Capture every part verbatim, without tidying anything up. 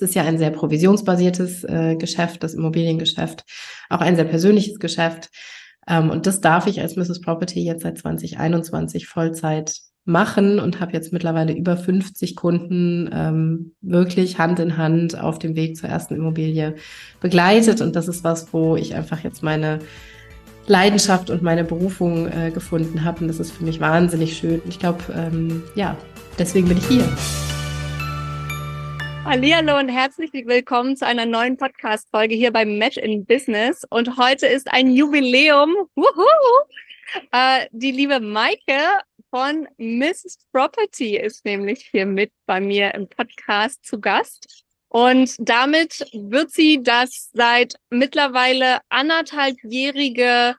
Es ist ja ein sehr provisionsbasiertes äh, Geschäft, das Immobiliengeschäft, auch ein sehr persönliches Geschäft. Ähm, und das darf ich als Misses Property jetzt seit zwanzig einundzwanzig Vollzeit machen und habe jetzt mittlerweile über fünfzig Kunden ähm, wirklich Hand in Hand auf dem Weg zur ersten Immobilie begleitet. Und das ist was, wo ich einfach jetzt meine Leidenschaft und meine Berufung äh, gefunden habe. Und das ist für mich wahnsinnig schön. Und ich glaube, ähm, ja, deswegen bin ich hier. Hallihallo und herzlich willkommen zu einer neuen Podcast-Folge hier beim Match in Business. Und heute ist ein Jubiläum. Wuhu! Äh, die liebe Maike von Misses Property ist nämlich hier mit bei mir im Podcast zu Gast. Und damit wird sie das seit mittlerweile anderthalbjährige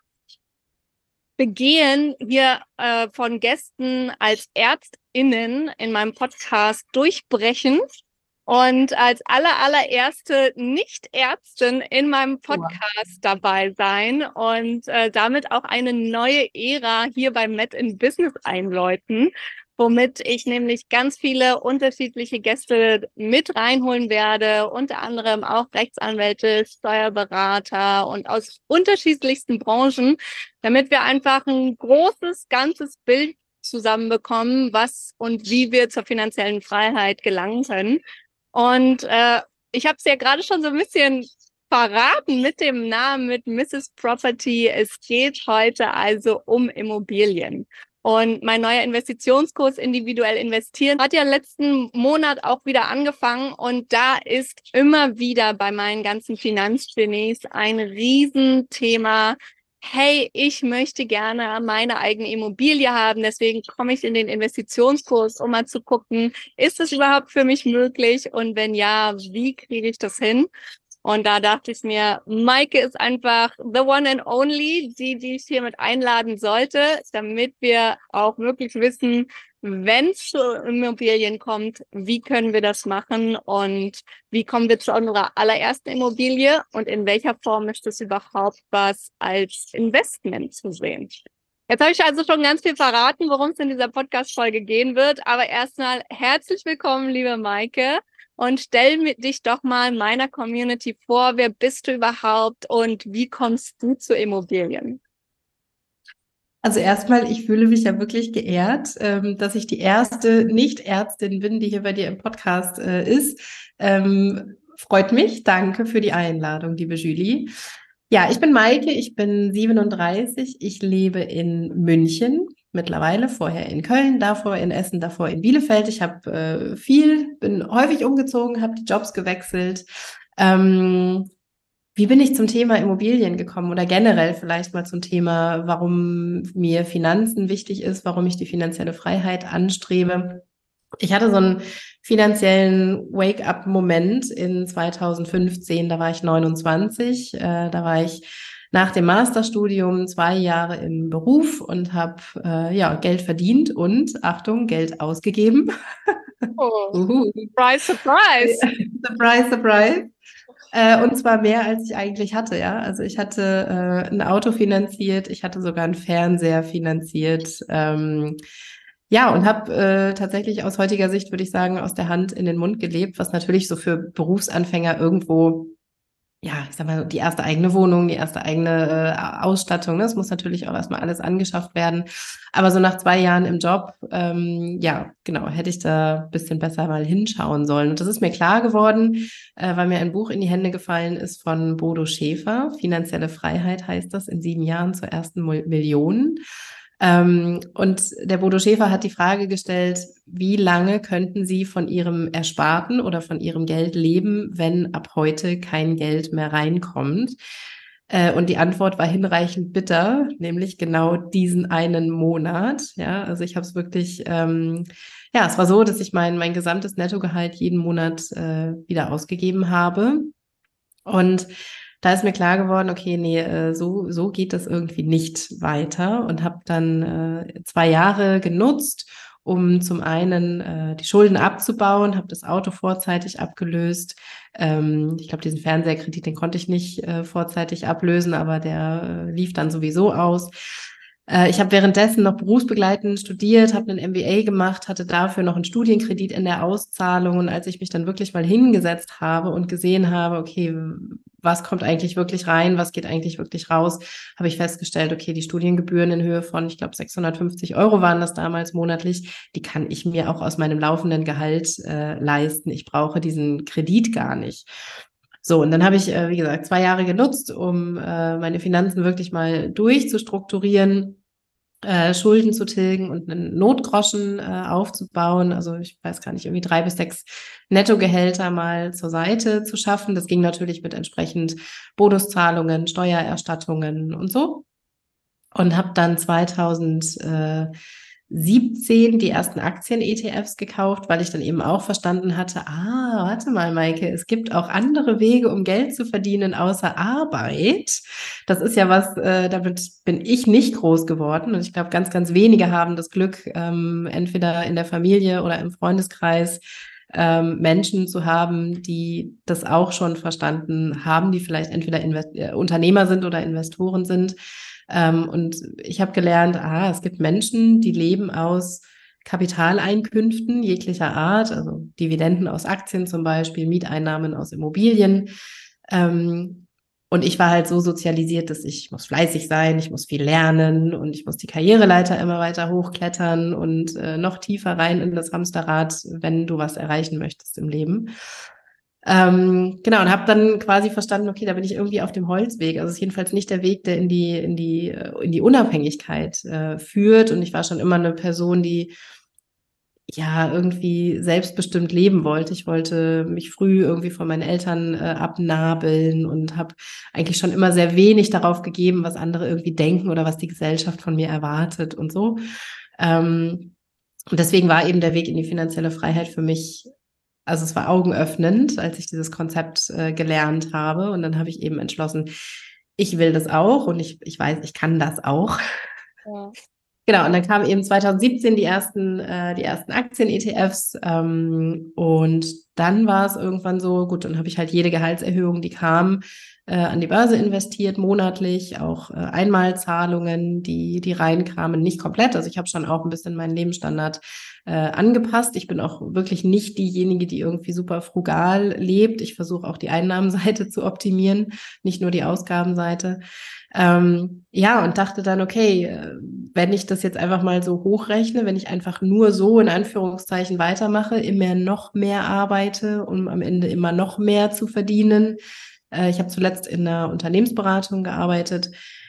Begehen hier äh, von Gästen als ÄrztInnen in meinem Podcast durchbrechen. Und als aller, allererste Nicht-Ärztin in meinem Podcast dabei sein und äh, damit auch eine neue Ära hier bei Met in Business einläuten, womit ich nämlich ganz viele unterschiedliche Gäste mit reinholen werde, unter anderem auch Rechtsanwälte, Steuerberater und aus unterschiedlichsten Branchen, damit wir einfach ein großes, ganzes Bild zusammenbekommen, was und wie wir zur finanziellen Freiheit gelangen können. Und äh, ich habe es ja gerade schon so ein bisschen verraten mit dem Namen, mit Misses Property. Es geht heute also um Immobilien. Und mein neuer Investitionskurs Individuell investieren hat ja letzten Monat auch wieder angefangen. Und da ist immer wieder bei meinen ganzen Finanzgenies ein Riesenthema: Hey, ich möchte gerne meine eigene Immobilie haben, deswegen komme ich in den Investitionskurs, um mal zu gucken, ist das überhaupt für mich möglich? Und wenn ja, wie kriege ich das hin? Und da dachte ich mir, Maike ist einfach the one and only, die, die ich hier mit einladen sollte, damit wir auch wirklich wissen, wenn es zu Immobilien kommt, wie können wir das machen und wie kommen wir zu unserer allerersten Immobilie und in welcher Form ist das überhaupt was als Investment zu sehen. Jetzt habe ich also schon ganz viel verraten, worum es in dieser Podcast-Folge gehen wird, aber erstmal herzlich willkommen, liebe Maike. Und stell dich doch mal meiner Community vor, wer bist du überhaupt und wie kommst du zu Immobilien? Also erstmal, ich fühle mich ja wirklich geehrt, ähm, dass ich die erste Nicht-Ärztin bin, die hier bei dir im Podcast äh, ist. Ähm, freut mich. Danke für die Einladung, liebe Julie. Ja, ich bin Maike, ich bin siebenunddreißig, ich lebe in München mittlerweile, vorher in Köln, davor in Essen, davor in Bielefeld. Ich habe äh, viel, bin häufig umgezogen, habe die Jobs gewechselt. Ähm, Wie bin ich zum Thema Immobilien gekommen oder generell vielleicht mal zum Thema, warum mir Finanzen wichtig ist, warum ich die finanzielle Freiheit anstrebe? Ich hatte so einen finanziellen Wake-up-Moment in zweitausendfünfzehn, da war ich neunundzwanzig, äh, da war ich nach dem Masterstudium zwei Jahre im Beruf und habe äh, ja Geld verdient und, Achtung, Geld ausgegeben. Oh, Uhu. surprise, surprise. Surprise, surprise. Äh, und zwar mehr, als ich eigentlich hatte, ja. Also ich hatte äh, ein Auto finanziert, ich hatte sogar einen Fernseher finanziert. Ähm, ja, und habe äh, tatsächlich aus heutiger Sicht, würde ich sagen, aus der Hand in den Mund gelebt, was natürlich so für Berufsanfänger irgendwo, ja, ich sag mal, die erste eigene Wohnung, die erste eigene äh, Ausstattung, ne? Das muss natürlich auch erstmal alles angeschafft werden. Aber so nach zwei Jahren im Job, ähm, ja, genau, hätte ich da ein bisschen besser mal hinschauen sollen. Und das ist mir klar geworden, äh, weil mir ein Buch in die Hände gefallen ist von Bodo Schäfer. Finanzielle Freiheit heißt das, in sieben Jahren zur ersten Mil- Million. Ähm, und der Bodo Schäfer hat die Frage gestellt, wie lange könnten Sie von Ihrem Ersparten oder von Ihrem Geld leben, wenn ab heute kein Geld mehr reinkommt? Äh, und die Antwort war hinreichend bitter, nämlich genau diesen einen Monat. Ja, also ich habe es wirklich, ähm, ja, es war so, dass ich mein, mein gesamtes Nettogehalt jeden Monat äh, wieder ausgegeben habe. Und da ist mir klar geworden, okay, nee, äh, so, so geht das irgendwie nicht weiter und habe dann äh, zwei Jahre genutzt, um zum einen äh, die Schulden abzubauen, habe das Auto vorzeitig abgelöst. Ähm, ich glaube, diesen Fernseherkredit, den konnte ich nicht äh, vorzeitig ablösen, aber der äh, lief dann sowieso aus. Äh, ich habe währenddessen noch berufsbegleitend studiert, habe einen M B A gemacht, hatte dafür noch einen Studienkredit in der Auszahlung. Und als ich mich dann wirklich mal hingesetzt habe und gesehen habe, okay, was kommt eigentlich wirklich rein, was geht eigentlich wirklich raus, habe ich festgestellt, okay, die Studiengebühren in Höhe von, ich glaube, sechshundertfünfzig Euro waren das damals monatlich, die kann ich mir auch aus meinem laufenden Gehalt äh, leisten. Ich brauche diesen Kredit gar nicht. So, und dann habe ich, äh, wie gesagt, zwei Jahre genutzt, um äh, meine Finanzen wirklich mal durchzustrukturieren, äh, Schulden zu tilgen und einen Notgroschen äh, aufzubauen. Also ich weiß gar nicht, irgendwie drei bis sechs Nettogehälter mal zur Seite zu schaffen. Das ging natürlich mit entsprechend Bonuszahlungen, Steuererstattungen und so. Und habe dann zweitausendsiebzehn die ersten Aktien-E T Fs gekauft, weil ich dann eben auch verstanden hatte, ah, warte mal, Maike, es gibt auch andere Wege, um Geld zu verdienen, außer Arbeit. Das ist ja was, äh, damit bin ich nicht groß geworden. Und ich glaube, ganz, ganz wenige haben das Glück, ähm, entweder in der Familie oder im Freundeskreis ähm, Menschen zu haben, die das auch schon verstanden haben, die vielleicht entweder Invest äh, Unternehmer sind oder Investoren sind. Ähm, und ich habe gelernt, ah, es gibt Menschen, die leben aus Kapitaleinkünften jeglicher Art, also Dividenden aus Aktien zum Beispiel, Mieteinnahmen aus Immobilien. Ähm, und ich war halt so sozialisiert, dass ich muss fleißig sein, ich muss viel lernen und ich muss die Karriereleiter immer weiter hochklettern und äh, noch tiefer rein in das Hamsterrad, wenn du was erreichen möchtest im Leben. Ähm, genau, und habe dann quasi verstanden, okay, da bin ich irgendwie auf dem Holzweg. Also es ist jedenfalls nicht der Weg, der in die, in die, in die Unabhängigkeit äh, führt. Und ich war schon immer eine Person, die ja irgendwie selbstbestimmt leben wollte. Ich wollte mich früh irgendwie von meinen Eltern äh, abnabeln und habe eigentlich schon immer sehr wenig darauf gegeben, was andere irgendwie denken oder was die Gesellschaft von mir erwartet und so. Ähm, und deswegen war eben der Weg in die finanzielle Freiheit für mich, also es war augenöffnend, als ich dieses Konzept äh, gelernt habe. Und dann habe ich eben entschlossen, ich will das auch und ich, ich weiß, ich kann das auch. Ja. Genau, und dann kamen eben zweitausendsiebzehn die ersten, äh, die ersten Aktien-E T Fs. Ähm, und dann war es irgendwann so, gut, dann habe ich halt jede Gehaltserhöhung, die kam, äh, an die Börse investiert, monatlich, auch äh, Einmalzahlungen, die, die reinkamen, nicht komplett. Also ich habe schon auch ein bisschen meinen Lebensstandard äh, angepasst. Ich bin auch wirklich nicht diejenige, die irgendwie super frugal lebt. Ich versuche auch die Einnahmenseite zu optimieren, nicht nur die Ausgabenseite. Ähm, ja, und dachte dann, okay, wenn ich das jetzt einfach mal so hochrechne, wenn ich einfach nur so in Anführungszeichen weitermache, immer noch mehr arbeite, um am Ende immer noch mehr zu verdienen. Äh, ich habe zuletzt in einer Unternehmensberatung gearbeitet,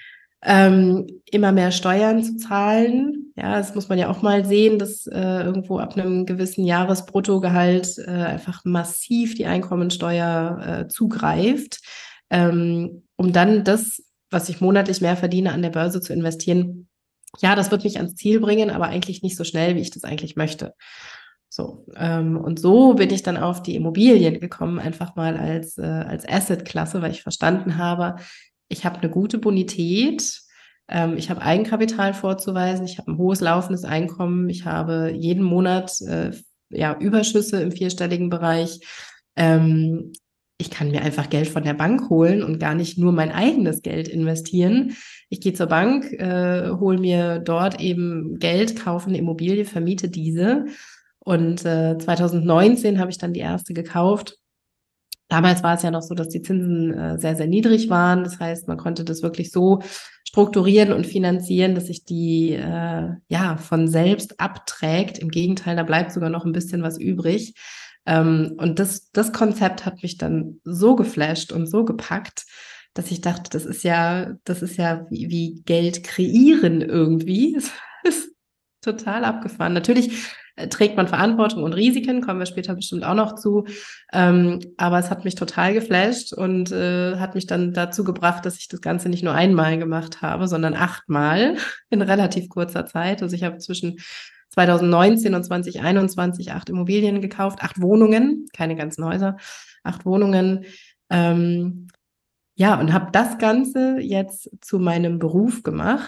ähm, immer mehr Steuern zu zahlen. Ja, das muss man ja auch mal sehen, dass äh, irgendwo ab einem gewissen Jahresbruttogehalt äh, einfach massiv die Einkommensteuer äh, zugreift, ähm, um dann das, was ich monatlich mehr verdiene, an der Börse zu investieren. Ja, das wird mich ans Ziel bringen, aber eigentlich nicht so schnell, wie ich das eigentlich möchte. So, ähm, und so bin ich dann auf die Immobilien gekommen, einfach mal als, äh, als Asset-Klasse, weil ich verstanden habe, ich habe eine gute Bonität, ähm, ich habe Eigenkapital vorzuweisen, ich habe ein hohes laufendes Einkommen, ich habe jeden Monat äh, ja, Überschüsse im vierstelligen Bereich. Ähm, ich kann mir einfach Geld von der Bank holen und gar nicht nur mein eigenes Geld investieren. Ich gehe zur Bank, äh, hole mir dort eben Geld, kaufe eine Immobilie, vermiete diese. Und äh, zweitausendneunzehn habe ich dann die erste gekauft. Damals war es ja noch so, dass die Zinsen äh, sehr, sehr niedrig waren. Das heißt, man konnte das wirklich so strukturieren und finanzieren, dass sich die äh, ja von selbst abträgt. Im Gegenteil, da bleibt sogar noch ein bisschen was übrig. Ähm, und das, das Konzept hat mich dann so geflasht und so gepackt, dass ich dachte, das ist ja, das ist ja wie, wie Geld kreieren irgendwie. Das ist total abgefahren. Natürlich äh, trägt man Verantwortung und Risiken, kommen wir später bestimmt auch noch zu. Ähm, aber es hat mich total geflasht und äh, hat mich dann dazu gebracht, dass ich das Ganze nicht nur einmal gemacht habe, sondern achtmal in relativ kurzer Zeit. Also ich habe zwischen zweitausendneunzehn und zweitausendeinundzwanzig acht Immobilien gekauft, acht Wohnungen, keine ganzen Häuser, acht Wohnungen. Ähm, ja, und habe das Ganze jetzt zu meinem Beruf gemacht,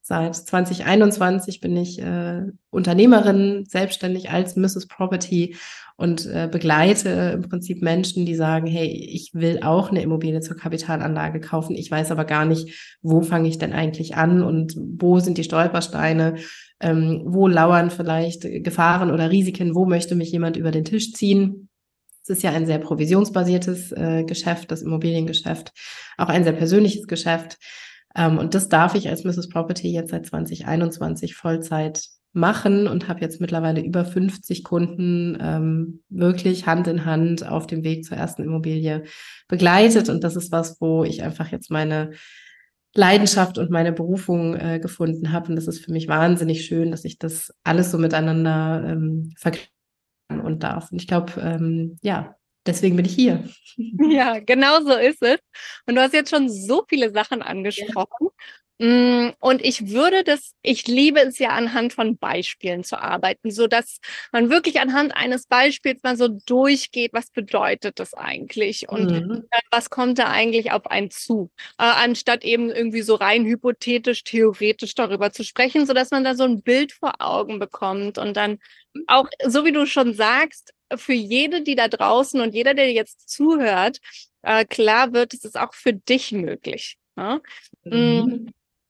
Seit zwanzig einundzwanzig bin ich äh, Unternehmerin, selbstständig als Missus Property und äh, begleite im Prinzip Menschen, die sagen, hey, ich will auch eine Immobilie zur Kapitalanlage kaufen. Ich weiß aber gar nicht, wo fange ich denn eigentlich an und wo sind die Stolpersteine, ähm, wo lauern vielleicht Gefahren oder Risiken, wo möchte mich jemand über den Tisch ziehen. Es ist ja ein sehr provisionsbasiertes äh, Geschäft, das Immobiliengeschäft, auch ein sehr persönliches Geschäft. Um, und das darf ich als Missus Property jetzt seit zwanzig einundzwanzig Vollzeit machen und habe jetzt mittlerweile über fünfzig Kunden ähm, wirklich Hand in Hand auf dem Weg zur ersten Immobilie begleitet. Und das ist was, wo ich einfach jetzt meine Leidenschaft und meine Berufung äh, gefunden habe. Und das ist für mich wahnsinnig schön, dass ich das alles so miteinander ähm, verknüpfen und darf. Und ich glaube, ähm, ja, deswegen bin ich hier. Ja, genau so ist es. Und du hast jetzt schon so viele Sachen angesprochen. Ja. Und ich würde das, ich liebe es ja anhand von Beispielen zu arbeiten, so dass man wirklich anhand eines Beispiels mal so durchgeht, was bedeutet das eigentlich und mhm. was kommt da eigentlich auf einen zu, äh, anstatt eben irgendwie so rein hypothetisch, theoretisch darüber zu sprechen, so dass man da so ein Bild vor Augen bekommt und dann auch, so wie du schon sagst, für jede, die da draußen und jeder, der jetzt zuhört, äh, klar wird, es ist auch für dich möglich. Ne? Mhm.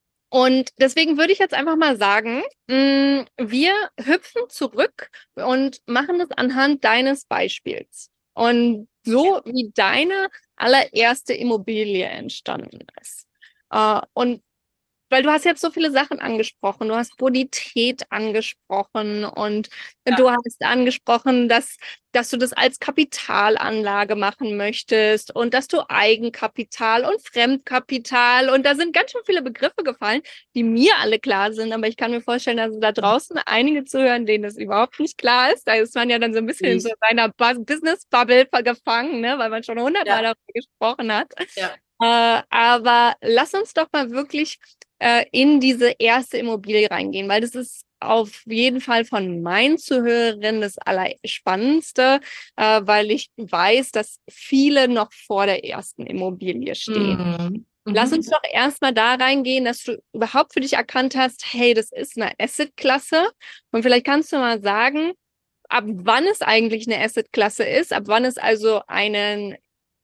Und deswegen würde ich jetzt einfach mal sagen, mh, wir hüpfen zurück und machen das anhand deines Beispiels. Und so wie deine allererste Immobilie entstanden ist. Äh, und weil du hast jetzt so viele Sachen angesprochen. Du hast Bonität angesprochen und ja. du hast angesprochen, dass, dass du das als Kapitalanlage machen möchtest und dass du Eigenkapital und Fremdkapital und da sind ganz schön viele Begriffe gefallen, die mir alle klar sind. Aber ich kann mir vorstellen, dass da draußen einige zuhören, denen das überhaupt nicht klar ist. Da ist man ja dann so ein bisschen in so einer Business-Bubble gefangen, ne? Weil man schon hundertmal ja. darüber gesprochen hat. Ja. Äh, aber lass uns doch mal wirklich äh, in diese erste Immobilie reingehen, weil das ist auf jeden Fall von meinen Zuhörerinnen das Allerspannendste, äh, weil ich weiß, dass viele noch vor der ersten Immobilie stehen. Mhm. Lass uns doch erstmal da reingehen, dass du überhaupt für dich erkannt hast, hey, das ist eine Assetklasse und vielleicht kannst du mal sagen, ab wann es eigentlich eine Assetklasse ist, ab wann es also einen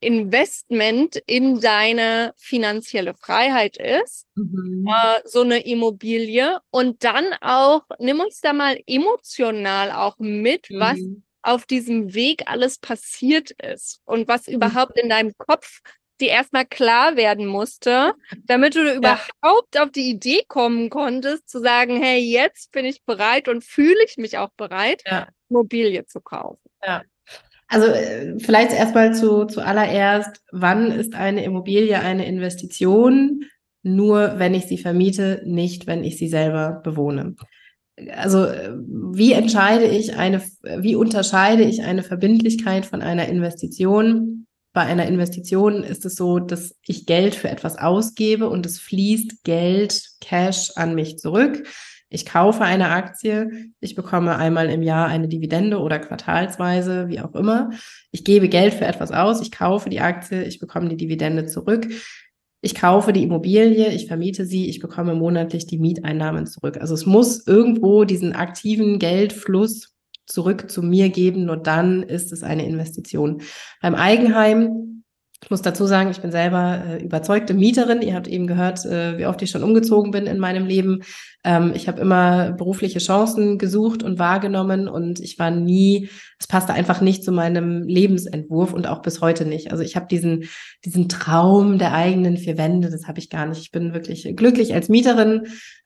Investment in deine finanzielle Freiheit ist, mhm. äh, so eine Immobilie und dann auch, nimm uns da mal emotional auch mit, mhm. was auf diesem Weg alles passiert ist und was mhm. überhaupt in deinem Kopf dir erstmal klar werden musste, damit du ja. überhaupt auf die Idee kommen konntest, zu sagen, hey, jetzt bin ich bereit und fühle ich mich auch bereit, ja. Immobilie zu kaufen. Ja. Also vielleicht erstmal zu zuallererst, wann ist eine Immobilie eine Investition? Nur wenn ich sie vermiete, nicht wenn ich sie selber bewohne. Also wie entscheide ich eine, wie unterscheide ich eine Verbindlichkeit von einer Investition? Bei einer Investition ist es so, dass ich Geld für etwas ausgebe und es fließt Geld, Cash an mich zurück. Ich kaufe eine Aktie, ich bekomme einmal im Jahr eine Dividende oder quartalsweise, wie auch immer. Ich gebe Geld für etwas aus, ich kaufe die Aktie, ich bekomme die Dividende zurück. Ich kaufe die Immobilie, ich vermiete sie, ich bekomme monatlich die Mieteinnahmen zurück. Also es muss irgendwo diesen aktiven Geldfluss zurück zu mir geben, nur dann ist es eine Investition. Beim Eigenheim, ich muss dazu sagen, ich bin selber äh, überzeugte Mieterin. Ihr habt eben gehört, äh, wie oft ich schon umgezogen bin in meinem Leben. Ähm, ich habe immer berufliche Chancen gesucht und wahrgenommen und ich war nie, es passte einfach nicht zu meinem Lebensentwurf und auch bis heute nicht. Also ich habe diesen diesen Traum der eigenen vier Wände, das habe ich gar nicht. Ich bin wirklich glücklich als Mieterin,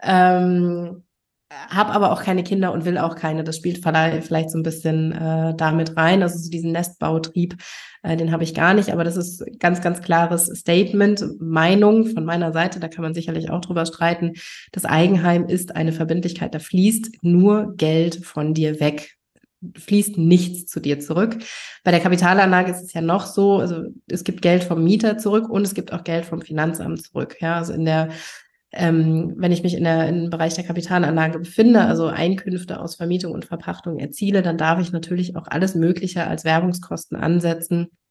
ähm, habe aber auch keine Kinder und will auch keine. Das spielt vielleicht so ein bisschen äh, damit rein. Also so diesen Nestbautrieb, äh, den habe ich gar nicht. Aber das ist ganz, ganz klares Statement, Meinung von meiner Seite. Da kann man sicherlich auch drüber streiten. Das Eigenheim ist eine Verbindlichkeit. Da fließt nur Geld von dir weg. Fließt nichts zu dir zurück. Bei der Kapitalanlage ist es ja noch so, also es gibt Geld vom Mieter zurück und es gibt auch Geld vom Finanzamt zurück. Ja, also in der Ähm, wenn ich mich in der, im Bereich der Kapitalanlage befinde, also Einkünfte aus Vermietung und Verpachtung erziele, dann darf ich natürlich auch alles Mögliche als Werbungskosten ansetzen,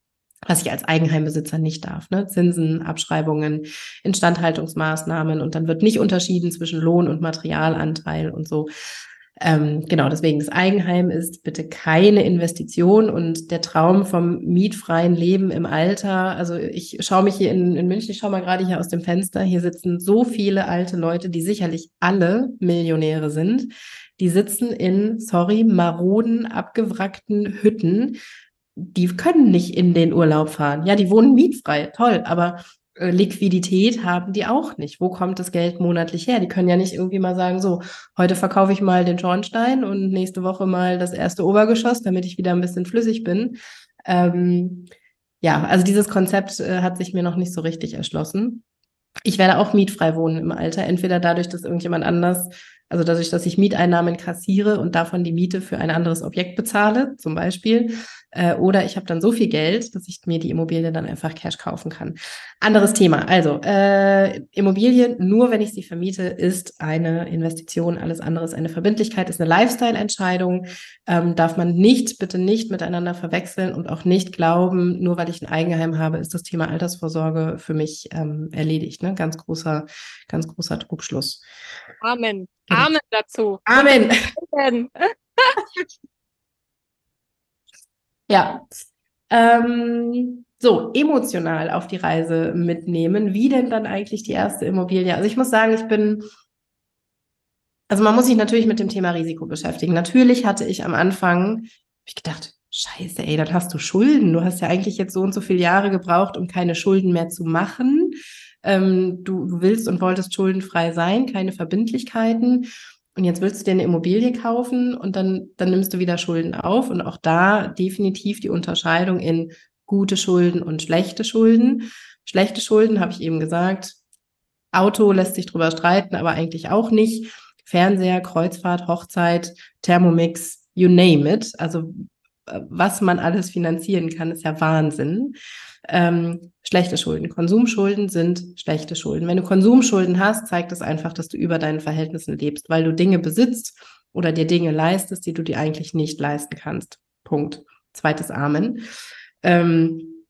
was ich als Eigenheimbesitzer nicht darf, ne? Zinsen, Abschreibungen, Instandhaltungsmaßnahmen und dann wird nicht unterschieden zwischen Lohn- und Materialanteil und so. Ähm, genau, deswegen das Eigenheim ist bitte keine Investition und der Traum vom mietfreien Leben im Alter. Also ich schaue mich hier in, in München, ich schaue mal gerade hier aus dem Fenster, hier sitzen so viele alte Leute, die sicherlich alle Millionäre sind. Die sitzen in, sorry, maroden, abgewrackten Hütten. Die können nicht in den Urlaub fahren. Ja, die wohnen mietfrei, toll, aber äh, Liquidität haben die auch nicht. Wo kommt das Geld monatlich her? Die können ja nicht irgendwie mal sagen, so, heute verkaufe ich mal den Schornstein und nächste Woche mal das erste Obergeschoss, damit ich wieder ein bisschen flüssig bin. Ähm, ja, also dieses Konzept äh, hat sich mir noch nicht so richtig erschlossen. Ich werde auch mietfrei wohnen im Alter, entweder dadurch, dass irgendjemand anders, also dadurch, dass ich Mieteinnahmen kassiere und davon die Miete für ein anderes Objekt bezahle, zum Beispiel, äh, oder ich habe dann so viel Geld, dass ich mir die Immobilie dann einfach Cash kaufen kann. Anderes Thema. Also äh, Immobilien, nur wenn ich sie vermiete, ist eine Investition. Alles andere ist eine Verbindlichkeit, ist eine Lifestyle-Entscheidung. Ähm, darf man nicht, bitte nicht miteinander verwechseln und auch nicht glauben, nur weil ich ein Eigenheim habe, ist das Thema Altersvorsorge für mich ähm, erledigt. Ne? Ganz großer, ganz großer Trugschluss. Amen. Genau. Amen dazu. Amen. Amen. Ja. Ähm, so, emotional auf die Reise mitnehmen. Wie denn dann eigentlich die erste Immobilie? Also ich muss sagen, ich bin, also man muss sich natürlich mit dem Thema Risiko beschäftigen. Natürlich hatte ich am Anfang, hab ich gedacht, Scheiße, ey, dann hast du Schulden. Du hast ja eigentlich jetzt so und so viele Jahre gebraucht, um keine Schulden mehr zu machen. Ähm, du, du willst und wolltest schuldenfrei sein, keine Verbindlichkeiten. Und jetzt willst du dir eine Immobilie kaufen und dann, dann nimmst du wieder Schulden auf. Und auch da definitiv die Unterscheidung in gute Schulden und schlechte Schulden. Schlechte Schulden, habe ich eben gesagt, Auto lässt sich drüber streiten, aber eigentlich auch nicht. Fernseher, Kreuzfahrt, Hochzeit, Thermomix, you name it. Also was man alles finanzieren kann, ist ja Wahnsinn. Ähm, schlechte Schulden. Konsumschulden sind schlechte Schulden. Wenn du Konsumschulden hast, zeigt das einfach, dass du über deinen Verhältnissen lebst, weil du Dinge besitzt oder dir Dinge leistest, die du dir eigentlich nicht leisten kannst. Punkt. Zweites Amen. Ähm,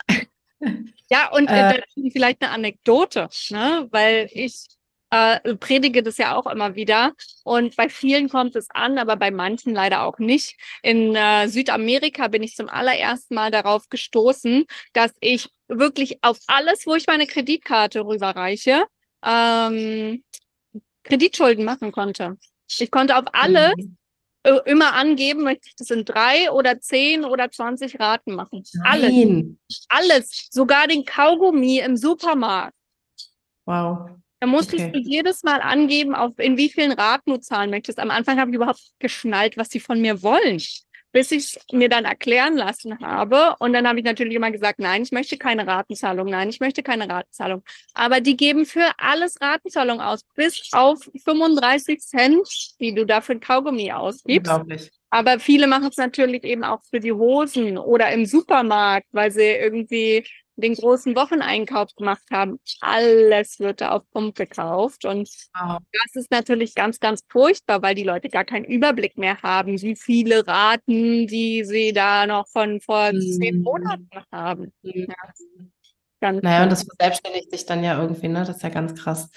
Ja, und äh, äh, da vielleicht eine Anekdote, ne? Weil ich äh, predige das ja auch immer wieder. Und bei vielen kommt es an, aber bei manchen leider auch nicht. In äh, Südamerika bin ich zum allerersten Mal darauf gestoßen, dass ich wirklich auf alles, wo ich meine Kreditkarte rüberreiche, ähm, Kreditschulden machen konnte. Ich konnte auf alles äh, immer angeben, möchte ich das in drei oder zehn oder zwanzig Raten machen. Alles. Nein. Alles. Sogar den Kaugummi im Supermarkt. Wow. Da musstest Okay. du jedes Mal angeben, auf in wie vielen Raten du zahlen möchtest. Am Anfang habe ich überhaupt nicht geschnallt, was sie von mir wollen, bis ich es mir dann erklären lassen habe. Und dann habe ich natürlich immer gesagt, nein, ich möchte keine Ratenzahlung, nein, ich möchte keine Ratenzahlung. Aber die geben für alles Ratenzahlung aus, bis auf fünfunddreißig Cent, die du dafür Kaugummi ausgibst. Unglaublich. Aber viele machen es natürlich eben auch für die Hosen oder im Supermarkt, weil sie irgendwie den großen Wocheneinkauf gemacht haben. Alles wird da auf Pump gekauft. Und Wow. das ist natürlich ganz, ganz furchtbar, weil die Leute gar keinen Überblick mehr haben, wie viele Raten, die sie da noch von vor zehn Monaten haben. Mhm. Ja, ganz, Naja, und ganz. das verselbstständigt sich dann ja irgendwie, ne? Das ist ja ganz krass.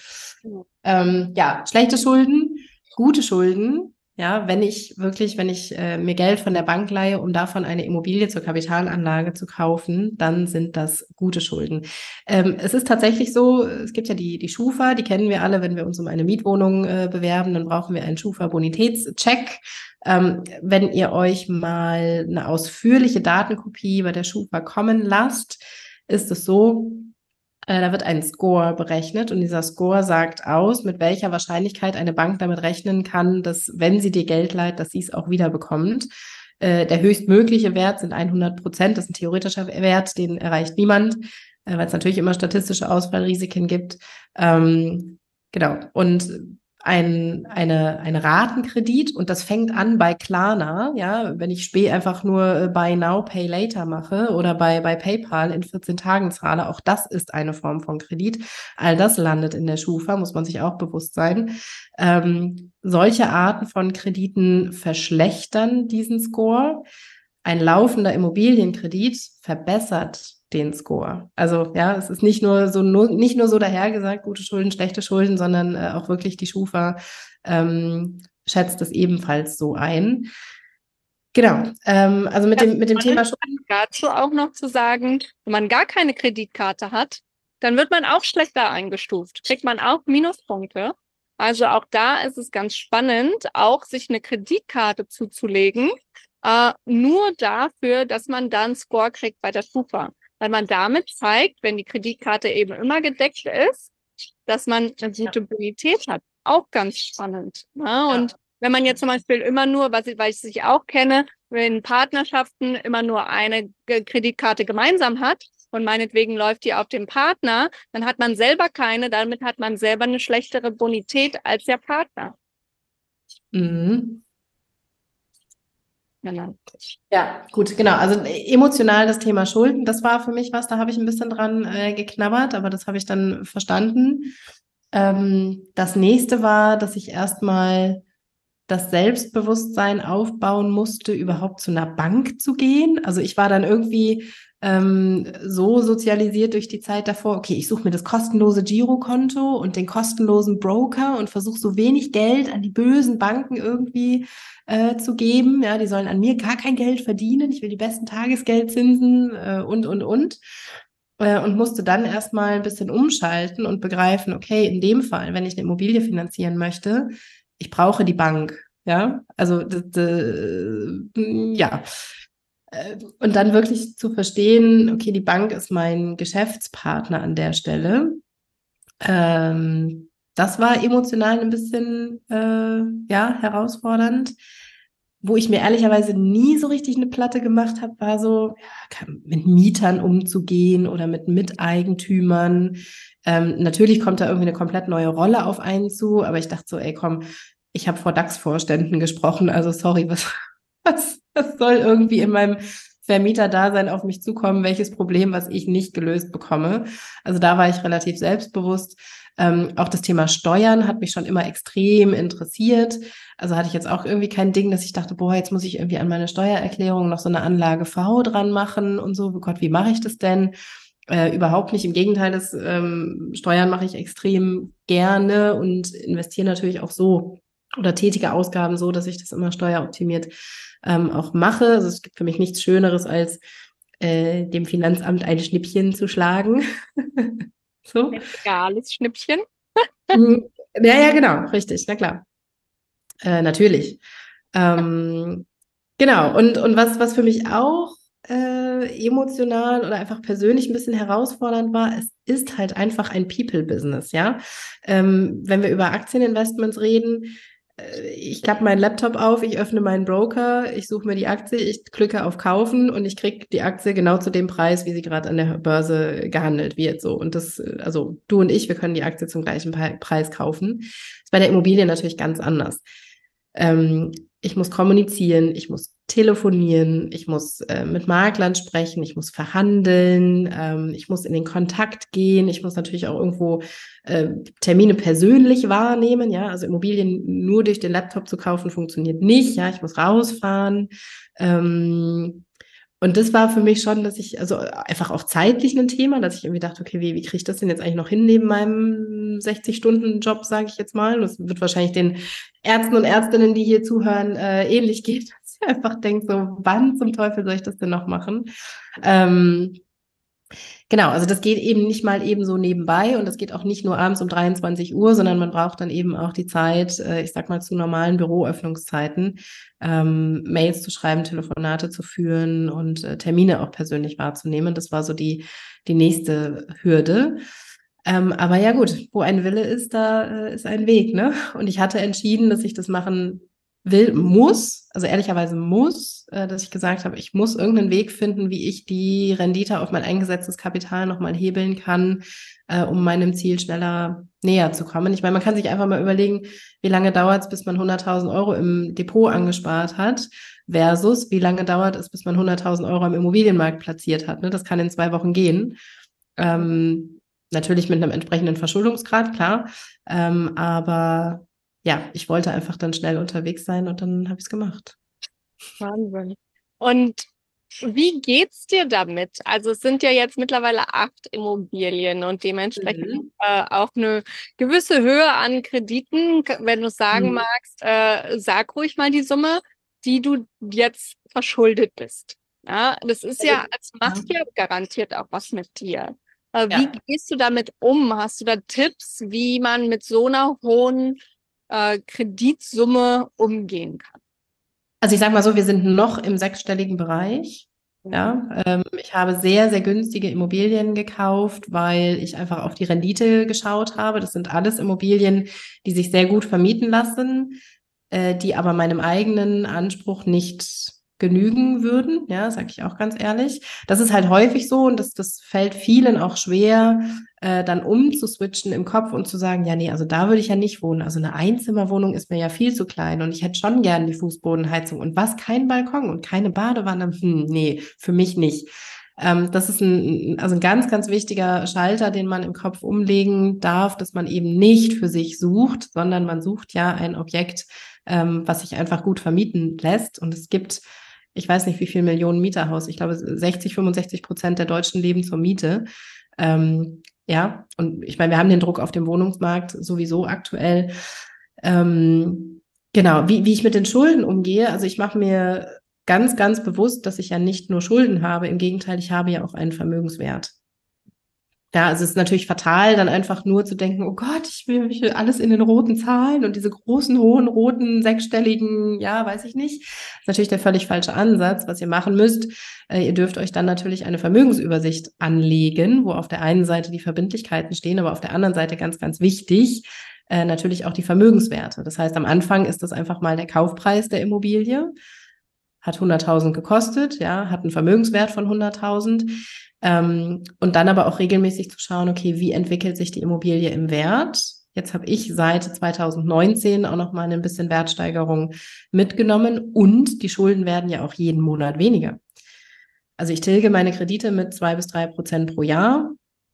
Ähm, ja, schlechte Schulden, gute Schulden. Ja, wenn ich wirklich, wenn ich äh, mir Geld von der Bank leihe, um davon eine Immobilie zur Kapitalanlage zu kaufen, dann sind das gute Schulden. Ähm, es ist tatsächlich so, es gibt ja die, die Schufa, die kennen wir alle, wenn wir uns um eine Mietwohnung äh, bewerben, dann brauchen wir einen Schufa-Bonitätscheck. Ähm, wenn ihr euch mal eine ausführliche Datenkopie bei der Schufa kommen lasst, ist es so, äh, da wird ein Score berechnet und dieser Score sagt aus, mit welcher Wahrscheinlichkeit eine Bank damit rechnen kann, dass, wenn sie dir Geld leiht, dass sie es auch wieder bekommt. Äh, der höchstmögliche Wert sind hundert Prozent, das ist ein theoretischer Wert, den erreicht niemand, äh, weil es natürlich immer statistische Ausfallrisiken gibt. Ähm, genau, und ein, eine, eine Ratenkredit und das fängt an bei Klarna, ja, wenn ich spä einfach nur Buy Now, Pay Later mache oder bei, bei PayPal in vierzehn Tagen zahle, auch das ist eine Form von Kredit. All das landet in der Schufa, muss man sich auch bewusst sein. Ähm, solche Arten von Krediten verschlechtern diesen Score. ein laufender Immobilienkredit verbessert den Score. Also ja, es ist nicht nur so nur, nicht nur so dahergesagt, gute Schulden, schlechte Schulden, sondern äh, auch wirklich die Schufa ähm, schätzt es ebenfalls so ein. Genau. Ähm, also mit dem mit dem Thema Schulden. Dazu auch noch zu sagen, wenn man gar keine Kreditkarte hat, dann wird man auch schlechter eingestuft. Kriegt man auch Minuspunkte. Also auch da ist es ganz spannend, auch sich eine Kreditkarte zuzulegen, äh, nur dafür, dass man dann einen Score kriegt bei der Schufa. Weil man damit zeigt, wenn die Kreditkarte eben immer gedeckt ist, dass man eine gute Bonität hat. Auch ganz spannend. Ne? Und wenn man jetzt zum Beispiel immer nur, was ich, weil ich es auch kenne, wenn Partnerschaften immer nur eine Kreditkarte gemeinsam hat und meinetwegen läuft die auf den Partner, dann hat man selber keine, damit hat man selber eine schlechtere Bonität als der Partner. Mhm. Genau. Ja, gut, genau. Also emotional das Thema Schulden, das war für mich was, da habe ich ein bisschen dran äh, geknabbert, aber das habe ich dann verstanden. Ähm, das nächste war, dass ich erstmal das Selbstbewusstsein aufbauen musste, überhaupt zu einer Bank zu gehen. Also ich war dann irgendwie ähm, so sozialisiert durch die Zeit davor, okay, ich suche mir das kostenlose Girokonto und den kostenlosen Broker und versuche so wenig Geld an die bösen Banken irgendwie äh, zu geben. Ja, die sollen an mir gar kein Geld verdienen. Ich will die besten Tagesgeldzinsen äh, und, und, und. Äh, und musste dann erstmal ein bisschen umschalten und begreifen, okay, in dem Fall, wenn ich eine Immobilie finanzieren möchte, ich brauche die Bank, ja, also d- d- ja. Äh, Und dann wirklich zu verstehen, okay, die Bank ist mein Geschäftspartner an der Stelle. Ähm, das war emotional ein bisschen äh, ja, herausfordernd. Wo ich mir ehrlicherweise nie so richtig eine Platte gemacht habe, war so, ja, mit Mietern umzugehen oder mit Miteigentümern. Ähm, natürlich kommt da irgendwie eine komplett neue Rolle auf einen zu, aber ich dachte so, ey, komm, ich habe vor DAX-Vorständen gesprochen, also sorry, was, was, was soll irgendwie in meinem Vermieter-Dasein auf mich zukommen, welches Problem, was ich nicht gelöst bekomme. Also da war ich relativ selbstbewusst. Ähm, auch das Thema Steuern hat mich schon immer extrem interessiert. Also hatte ich jetzt auch irgendwie kein Ding, dass ich dachte, boah, jetzt muss ich irgendwie an meine Steuererklärung noch so eine Anlage V dran machen und so. Oh Gott, wie mache ich das denn? Äh, überhaupt nicht. Im Gegenteil, das ähm, Steuern mache ich extrem gerne und investiere natürlich auch so oder tätige Ausgaben so, dass ich das immer steueroptimiert ähm, auch mache. Also es gibt für mich nichts Schöneres, als äh, dem Finanzamt ein Schnippchen zu schlagen. So. Ein legales Schnippchen. Mhm. Ja, ja, genau, richtig, na klar. Äh, natürlich. Ähm, genau, und, und was, was für mich auch äh, emotional oder einfach persönlich ein bisschen herausfordernd war, es ist halt einfach ein People-Business, ja. Ähm, wenn wir über Aktieninvestments reden, äh, ich klappe meinen Laptop auf, ich öffne meinen Broker, ich suche mir die Aktie, ich klicke auf Kaufen und ich kriege die Aktie genau zu dem Preis, wie sie gerade an der Börse gehandelt wird. So. Und das, äh, also du und ich, wir können die Aktie zum gleichen Preis kaufen. Ist bei der Immobilie natürlich ganz anders. Ähm, ich muss kommunizieren, ich muss telefonieren, ich muss äh, mit Maklern sprechen, ich muss verhandeln, ähm, ich muss in den Kontakt gehen, ich muss natürlich auch irgendwo äh, Termine persönlich wahrnehmen, ja, also Immobilien nur durch den Laptop zu kaufen funktioniert nicht, ja, ich muss rausfahren. Ähm, und das war für mich schon, dass ich, also einfach auch zeitlich ein Thema, dass ich irgendwie dachte, okay, wie, wie kriege ich das denn jetzt eigentlich noch hin neben meinem sechzig-Stunden-Job, sage ich jetzt mal. Das wird wahrscheinlich den Ärzten und Ärztinnen, die hier zuhören, äh, ähnlich gehen, dass ich einfach denke, so, wann zum Teufel soll ich das denn noch machen? Ähm, Genau, also das geht eben nicht mal eben so nebenbei und das geht auch nicht nur abends um dreiundzwanzig Uhr, sondern man braucht dann eben auch die Zeit, äh, ich sag mal zu normalen Büroöffnungszeiten, ähm, Mails zu schreiben, Telefonate zu führen und äh, Termine auch persönlich wahrzunehmen. Das war so die, die nächste Hürde. Ähm, aber ja gut, wo ein Wille ist, da äh, ist ein Weg, ne? Und ich hatte entschieden, dass ich das machen will, muss, also ehrlicherweise muss, äh, dass ich gesagt habe, ich muss irgendeinen Weg finden, wie ich die Rendite auf mein eingesetztes Kapital nochmal hebeln kann, äh, um meinem Ziel schneller näher zu kommen. Ich meine, man kann sich einfach mal überlegen, wie lange dauert es, bis man hunderttausend Euro im Depot angespart hat, versus wie lange dauert es, bis man hunderttausend Euro im Immobilienmarkt platziert hat. Ne? Das kann in zwei Wochen gehen. Ähm, natürlich mit einem entsprechenden Verschuldungsgrad, klar. Ähm, aber ja, ich wollte einfach dann schnell unterwegs sein und dann habe ich es gemacht. Wahnsinn. Und wie geht's dir damit? Also es sind ja jetzt mittlerweile acht Immobilien und dementsprechend Mhm. äh, auch eine gewisse Höhe an Krediten. Wenn du sagen Mhm. magst, äh, sag ruhig mal die Summe, die du jetzt verschuldet bist. Ja, das ist Also, ja, es ja. macht ja garantiert auch was mit dir. Äh, wie Ja. gehst du damit um? Hast du da Tipps, wie man mit so einer hohen äh, Kreditsumme umgehen kann? Also ich sage mal so, wir sind noch im sechsstelligen Bereich. Mhm. Ja, ähm, ich habe sehr, sehr günstige Immobilien gekauft, weil ich einfach auf die Rendite geschaut habe. Das sind alles Immobilien, die sich sehr gut vermieten lassen, äh, die aber meinem eigenen Anspruch nicht genügen würden. Ja, sage ich auch ganz ehrlich. Das ist halt häufig so und das, das fällt vielen auch schwer, äh, dann umzuswitchen im Kopf und zu sagen, ja, nee, also da würde ich ja nicht wohnen. Also eine Einzimmerwohnung ist mir ja viel zu klein und ich hätte schon gern die Fußbodenheizung und was, kein Balkon und keine Badewanne. Hm, nee, für mich nicht. Ähm, das ist ein, also ein ganz, ganz wichtiger Schalter, den man im Kopf umlegen darf, dass man eben nicht für sich sucht, sondern man sucht ja ein Objekt, ähm, was sich einfach gut vermieten lässt. Und es gibt, ich weiß nicht, wie viel Millionen Mieterhaus. Ich glaube, sechzig, fünfundsechzig Prozent der Deutschen leben zur Miete. Ähm, ja, und ich meine, wir haben den Druck auf dem Wohnungsmarkt sowieso aktuell. Ähm, genau, wie, wie ich mit den Schulden umgehe. Also ich mache mir ganz, ganz bewusst, dass ich ja nicht nur Schulden habe. Im Gegenteil, ich habe ja auch einen Vermögenswert. Ja, also es ist natürlich fatal, dann einfach nur zu denken, oh Gott, ich will, ich will alles in den roten Zahlen und diese großen, hohen, roten, sechsstelligen, ja, weiß ich nicht. Das ist natürlich der völlig falsche Ansatz. Was ihr machen müsst, äh, ihr dürft euch dann natürlich eine Vermögensübersicht anlegen, wo auf der einen Seite die Verbindlichkeiten stehen, aber auf der anderen Seite ganz, ganz wichtig, äh, natürlich auch die Vermögenswerte. Das heißt, am Anfang ist das einfach mal der Kaufpreis der Immobilie, hat hunderttausend gekostet, ja, hat einen Vermögenswert von hunderttausend. Ähm, und dann aber auch regelmäßig zu schauen, okay, wie entwickelt sich die Immobilie im Wert? Jetzt habe ich seit zwanzig neunzehn auch noch mal ein bisschen Wertsteigerung mitgenommen und die Schulden werden ja auch jeden Monat weniger. Also ich tilge meine Kredite mit zwei bis drei Prozent pro Jahr.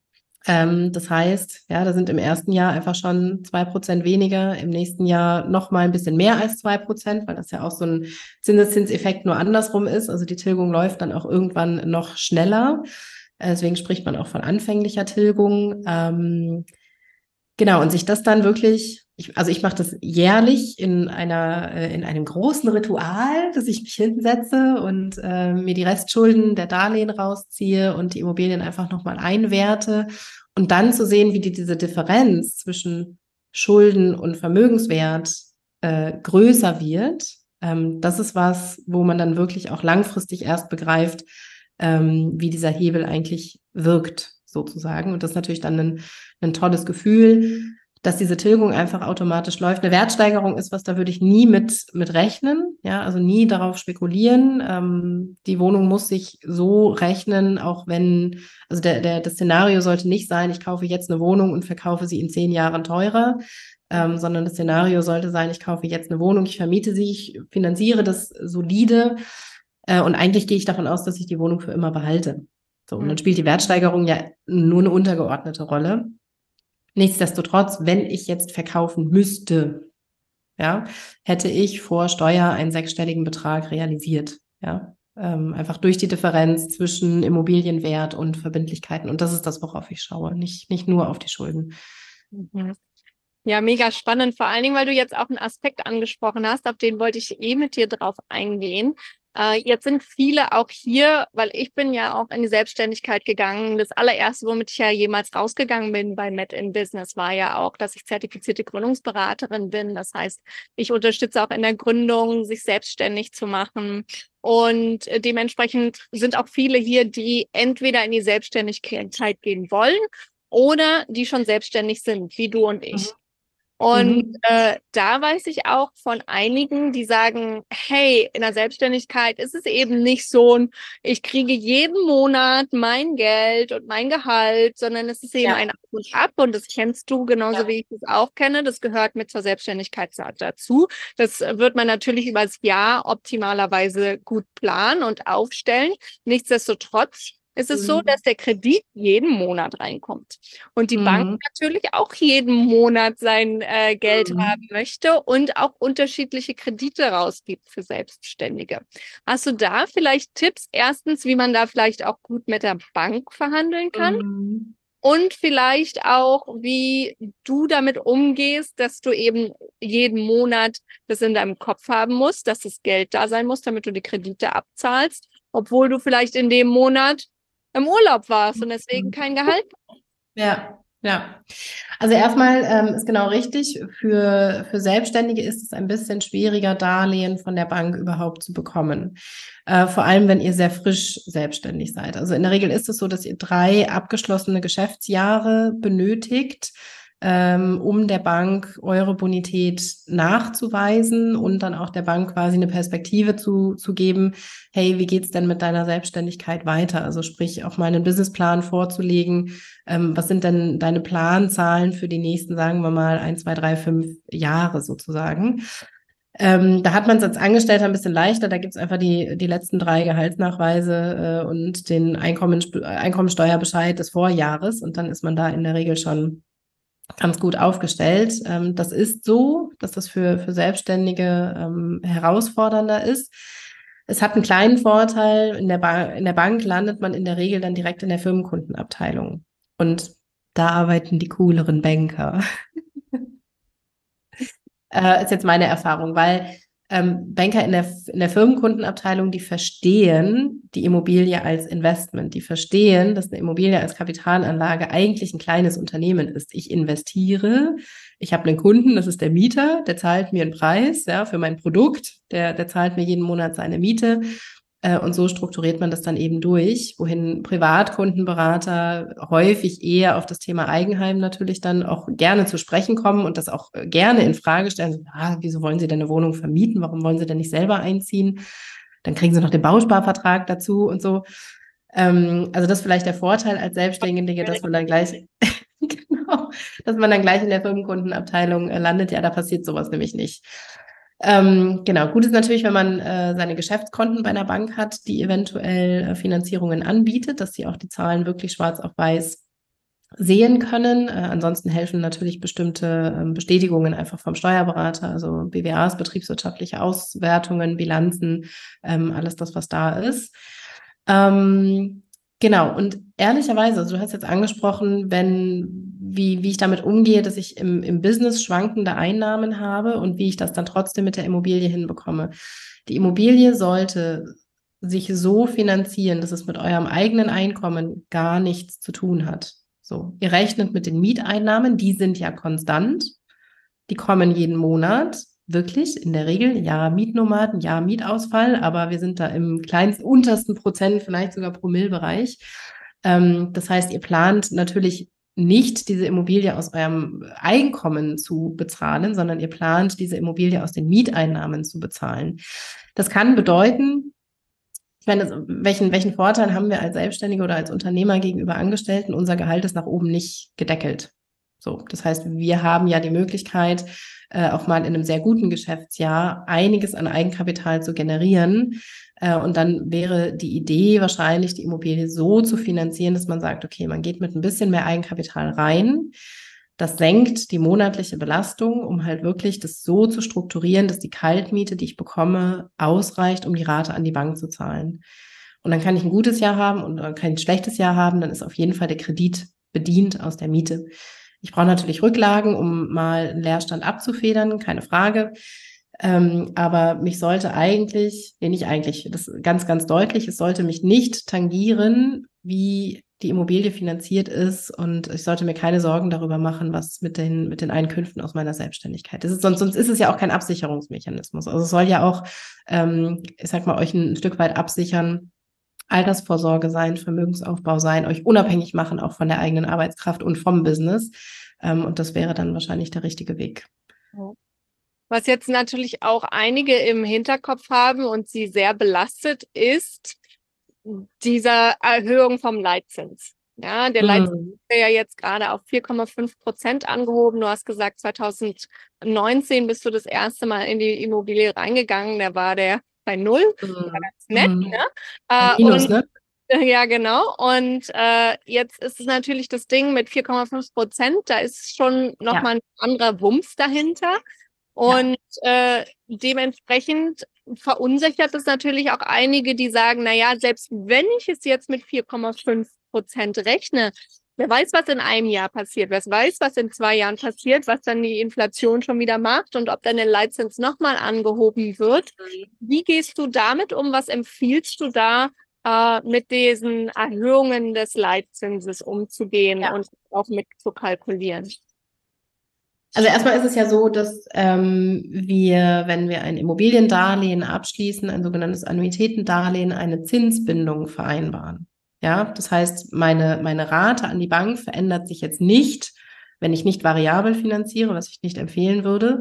Ähm, das heißt, ja, da sind im ersten Jahr einfach schon zwei Prozent weniger, im nächsten Jahr noch mal ein bisschen mehr als zwei Prozent, weil das ja auch so ein Zinseszinseffekt nur andersrum ist. Also die Tilgung läuft dann auch irgendwann noch schneller. Äh, Deswegen spricht man auch von anfänglicher Tilgung. Ähm, genau, und sich das dann wirklich, ich, also ich mache das jährlich in einer, äh, in einem großen Ritual, dass ich mich hinsetze und äh, mir die Restschulden der Darlehen rausziehe und die Immobilien einfach nochmal einwerte und dann zu sehen, wie die, diese Differenz zwischen Schulden und Vermögenswert äh, größer wird. Ähm, das ist was, wo man dann wirklich auch langfristig erst begreift, ähm, wie dieser Hebel eigentlich wirkt, sozusagen. Und das ist natürlich dann ein, ein tolles Gefühl, dass diese Tilgung einfach automatisch läuft. Eine Wertsteigerung ist was, da würde ich nie mit, mit rechnen, ja, also nie darauf spekulieren. Ähm, die Wohnung muss sich so rechnen, auch wenn, also der, der, das Szenario sollte nicht sein, ich kaufe jetzt eine Wohnung und verkaufe sie in zehn Jahren teurer, ähm, sondern das Szenario sollte sein, ich kaufe jetzt eine Wohnung, ich vermiete sie, ich finanziere das solide, äh, und eigentlich gehe ich davon aus, dass ich die Wohnung für immer behalte. So, und dann spielt die Wertsteigerung ja nur eine untergeordnete Rolle. Nichtsdestotrotz, wenn ich jetzt verkaufen müsste, ja, hätte ich vor Steuer einen sechsstelligen Betrag realisiert, ja. Ähm, einfach durch die Differenz zwischen Immobilienwert und Verbindlichkeiten. Und das ist das, worauf ich schaue, nicht, nicht nur auf die Schulden. Mhm. Ja, mega spannend, vor allen Dingen, weil du jetzt auch einen Aspekt angesprochen hast, auf den wollte ich eh mit dir drauf eingehen. Äh, jetzt sind viele auch hier, weil ich bin ja auch in die Selbstständigkeit gegangen. Das allererste, womit ich ja jemals rausgegangen bin bei Met in Business, war ja auch, dass ich zertifizierte Gründungsberaterin bin. Das heißt, ich unterstütze auch in der Gründung, sich selbstständig zu machen. Und äh, dementsprechend sind auch viele hier, die entweder in die Selbstständigkeit gehen wollen oder die schon selbstständig sind, wie du und ich. Und Mhm. äh, da weiß ich auch von einigen, die sagen, hey, in der Selbstständigkeit ist es eben nicht so ein, ich kriege jeden Monat mein Geld und mein Gehalt, sondern es ist eben Ja, ein Auf und Ab und das kennst du genauso ja. wie ich das auch kenne. Das gehört mit zur Selbstständigkeit dazu. Das wird man natürlich über das Jahr optimalerweise gut planen und aufstellen. Nichtsdestotrotz ist es so, Mhm. dass der Kredit jeden Monat reinkommt und die Bank Mhm. natürlich auch jeden Monat sein äh, Geld Mhm. haben möchte und auch unterschiedliche Kredite rausgibt für Selbstständige. Hast du da vielleicht Tipps? Erstens, wie man da vielleicht auch gut mit der Bank verhandeln kann? Mhm. Und vielleicht auch, wie du damit umgehst, dass du eben jeden Monat das in deinem Kopf haben musst, dass das Geld da sein muss, damit du die Kredite abzahlst, obwohl du vielleicht in dem Monat im Urlaub warst und deswegen kein Gehalt. Ja, ja. Also erstmal ähm, ist genau richtig, für, für Selbstständige ist es ein bisschen schwieriger, Darlehen von der Bank überhaupt zu bekommen. Äh, vor allem, wenn ihr sehr frisch selbstständig seid. Also in der Regel ist es so, dass ihr drei abgeschlossene Geschäftsjahre benötigt, ähm, um der Bank eure Bonität nachzuweisen und dann auch der Bank quasi eine Perspektive zu, zu geben. Hey, wie geht's denn mit deiner Selbstständigkeit weiter? Also sprich, auch mal einen Businessplan vorzulegen. Ähm, was sind denn deine Planzahlen für die nächsten, sagen wir mal, ein, zwei, drei, fünf Jahre sozusagen? Ähm, da hat man es als Angestellter ein bisschen leichter. Da gibt es einfach die, die letzten drei Gehaltsnachweise äh, und den Einkommen, Einkommensteuerbescheid des Vorjahres. Und dann ist man da in der Regel schon ganz gut aufgestellt. Ähm, das ist so, dass das für, für Selbstständige ähm, herausfordernder ist. Es hat einen kleinen Vorteil. In der, ba in der Bank landet man in der Regel dann direkt in der Firmenkundenabteilung. Und da arbeiten die cooleren Banker. Äh, ist jetzt meine Erfahrung, weil ähm, Banker in der, in der Firmenkundenabteilung, die verstehen die Immobilie als Investment. Die verstehen, dass eine Immobilie als Kapitalanlage eigentlich ein kleines Unternehmen ist. Ich investiere, ich habe einen Kunden, das ist der Mieter, der zahlt mir einen Preis, ja, für mein Produkt, der, der zahlt mir jeden Monat seine Miete. Äh, Und so strukturiert man das dann eben durch, wohin Privatkundenberater häufig eher auf das Thema Eigenheim natürlich dann auch gerne zu sprechen kommen und das auch äh, gerne in Frage stellen. Ah, wieso wollen Sie denn eine Wohnung vermieten? Warum wollen Sie denn nicht selber einziehen? Dann kriegen Sie noch den Bausparvertrag dazu und so. Ähm, also das ist vielleicht der Vorteil als Selbstständige, dass man dann gleich, genau, dass man dann gleich in der Firmenkundenabteilung äh, landet. Ja, da passiert sowas nämlich nicht. Ähm, genau, gut ist natürlich, wenn man äh, seine Geschäftskonten bei einer Bank hat, die eventuell äh, Finanzierungen anbietet, dass sie auch die Zahlen wirklich schwarz auf weiß sehen können. Äh, ansonsten helfen natürlich bestimmte ähm, Bestätigungen einfach vom Steuerberater, also B W As, betriebswirtschaftliche Auswertungen, Bilanzen, ähm, alles das, was da ist. Ähm, genau, und ehrlicherweise, also du hast jetzt angesprochen, wenn, wie, wie ich damit umgehe, dass ich im, im Business schwankende Einnahmen habe und wie ich das dann trotzdem mit der Immobilie hinbekomme. Die Immobilie sollte sich so finanzieren, dass es mit eurem eigenen Einkommen gar nichts zu tun hat. So, ihr rechnet mit den Mieteinnahmen, die sind ja konstant, die kommen jeden Monat, wirklich, in der Regel, ja, Mietnomaden, ja, Mietausfall, aber wir sind da im kleinsten, untersten Prozent, vielleicht sogar Promillbereich. Ähm, das heißt, ihr plant natürlich nicht diese Immobilie aus eurem Einkommen zu bezahlen, sondern ihr plant diese Immobilie aus den Mieteinnahmen zu bezahlen. Das kann bedeuten, ich meine, das, welchen, welchen Vorteil haben wir als Selbstständige oder als Unternehmer gegenüber Angestellten? Unser Gehalt ist nach oben nicht gedeckelt. So, das heißt, wir haben ja die Möglichkeit, äh, auch mal in einem sehr guten Geschäftsjahr einiges an Eigenkapital zu generieren. Äh, und dann wäre die Idee wahrscheinlich, die Immobilie so zu finanzieren, dass man sagt, okay, man geht mit ein bisschen mehr Eigenkapital rein. Das senkt die monatliche Belastung, um halt wirklich das so zu strukturieren, dass die Kaltmiete, die ich bekomme, ausreicht, um die Rate an die Bank zu zahlen. Und dann kann ich ein gutes Jahr haben und dann kann ich ein schlechtes Jahr haben, dann ist auf jeden Fall der Kredit bedient aus der Miete. Ich brauche natürlich Rücklagen, um mal einen Leerstand abzufedern, keine Frage. Ähm, aber mich sollte eigentlich, nee, nicht eigentlich, das ist ganz, ganz deutlich, es sollte mich nicht tangieren, wie die Immobilie finanziert ist und ich sollte mir keine Sorgen darüber machen, was mit den, mit den Einkünften aus meiner Selbstständigkeit. Das ist, sonst, sonst ist es ja auch kein Absicherungsmechanismus. Also es soll ja auch, ähm, ich sag mal, euch ein, ein Stück weit absichern, Altersvorsorge sein, Vermögensaufbau sein, euch unabhängig machen, auch von der eigenen Arbeitskraft und vom Business. Ähm, und das wäre dann wahrscheinlich der richtige Weg. Was jetzt natürlich auch einige im Hinterkopf haben und sie sehr belastet, ist diese Erhöhung vom Leitzins. Ja, der Leitzins Mhm. ist ja jetzt gerade auf vier Komma fünf Prozent angehoben. Du hast gesagt, zwanzig neunzehn bist du das erste Mal in die Immobilie reingegangen. Da war der bei null. Das war Mhm. ganz nett. Mhm. Ne? Ein Äh, Minus, und ne? Ja, genau. Und äh, jetzt ist es natürlich das Ding mit vier Komma fünf Prozent, da ist schon Ja, nochmal ein anderer Wumms dahinter. ja, Und äh, dementsprechend verunsichert es natürlich auch einige, die sagen, na ja, selbst wenn ich es jetzt mit vier Komma fünf Prozent rechne, wer weiß, was in einem Jahr passiert, wer weiß, was in zwei Jahren passiert, was dann die Inflation schon wieder macht und ob dann der Leitzins nochmal angehoben wird. Wie gehst du damit um? Was empfiehlst du da, äh, mit diesen Erhöhungen des Leitzinses umzugehen ja. und auch mit zu kalkulieren? Also erstmal ist es ja so, dass ähm, wir, wenn wir ein Immobiliendarlehen abschließen, ein sogenanntes Annuitätendarlehen, eine Zinsbindung vereinbaren. Ja, das heißt, meine, meine Rate an die Bank verändert sich jetzt nicht, wenn ich nicht variabel finanziere, was ich nicht empfehlen würde,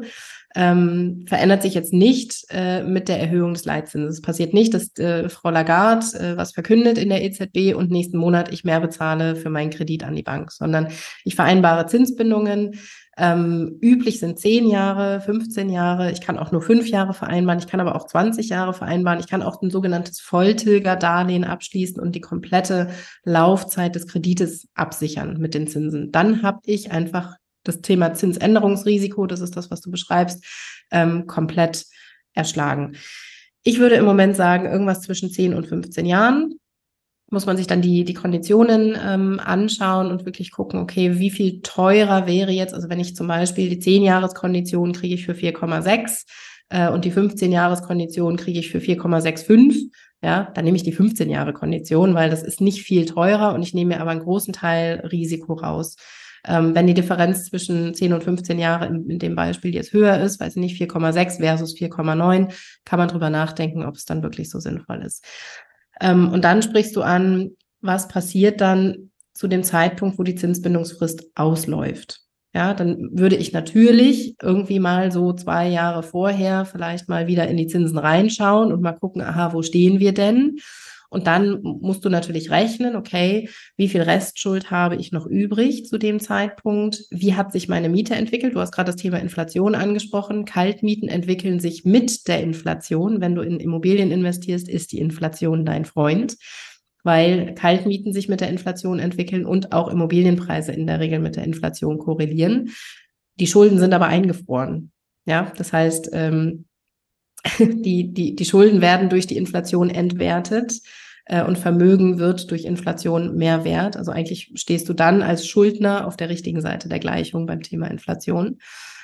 ähm, verändert sich jetzt nicht äh, mit der Erhöhung des Leitzinses. Es passiert nicht, dass äh, Frau Lagarde äh, was verkündet in der E Z B und nächsten Monat ich mehr bezahle für meinen Kredit an die Bank, sondern ich vereinbare Zinsbindungen. Ähm, üblich sind zehn Jahre, fünfzehn Jahre. Ich kann auch nur fünf Jahre vereinbaren. Ich kann aber auch zwanzig Jahre vereinbaren. Ich kann auch ein sogenanntes Volltilgerdarlehen abschließen und die komplette Laufzeit des Kredites absichern mit den Zinsen. Dann habe ich einfach das Thema Zinsänderungsrisiko, das ist das, was du beschreibst, ähm, komplett erschlagen. Ich würde im Moment sagen, irgendwas zwischen zehn und fünfzehn Jahren. Muss man sich dann die, die Konditionen ähm, anschauen und wirklich gucken, okay, wie viel teurer wäre jetzt, also wenn ich zum Beispiel die zehn-Jahres-Kondition kriege ich für vier Komma sechs äh, und die fünfzehn-Jahres-Kondition kriege ich für vier Komma fünfundsechzig, ja, dann nehme ich die fünfzehn-Jahre-Kondition, weil das ist nicht viel teurer und ich nehme mir aber einen großen Teil Risiko raus. Ähm, wenn die Differenz zwischen zehn und fünfzehn Jahre in, in dem Beispiel jetzt höher ist, weiß ich nicht, vier Komma sechs versus vier Komma neun, kann man drüber nachdenken, ob es dann wirklich so sinnvoll ist. Ähm, und dann sprichst du an, was passiert dann zu dem Zeitpunkt, wo die Zinsbindungsfrist ausläuft. Ja, dann würde ich natürlich irgendwie mal so zwei Jahre vorher vielleicht mal wieder in die Zinsen reinschauen und mal gucken, aha, wo stehen wir denn? Und dann musst du natürlich rechnen, okay, wie viel Restschuld habe ich noch übrig zu dem Zeitpunkt? Wie hat sich meine Miete entwickelt? Du hast gerade das Thema Inflation angesprochen. Kaltmieten entwickeln sich mit der Inflation. Wenn du in Immobilien investierst, ist die Inflation dein Freund, weil Kaltmieten sich mit der Inflation entwickeln und auch Immobilienpreise in der Regel mit der Inflation korrelieren. Die Schulden sind aber eingefroren. Ja, das heißt, ähm, die, die, die Schulden werden durch die Inflation entwertet äh, und Vermögen wird durch Inflation mehr wert. Also eigentlich stehst du dann als Schuldner auf der richtigen Seite der Gleichung beim Thema Inflation.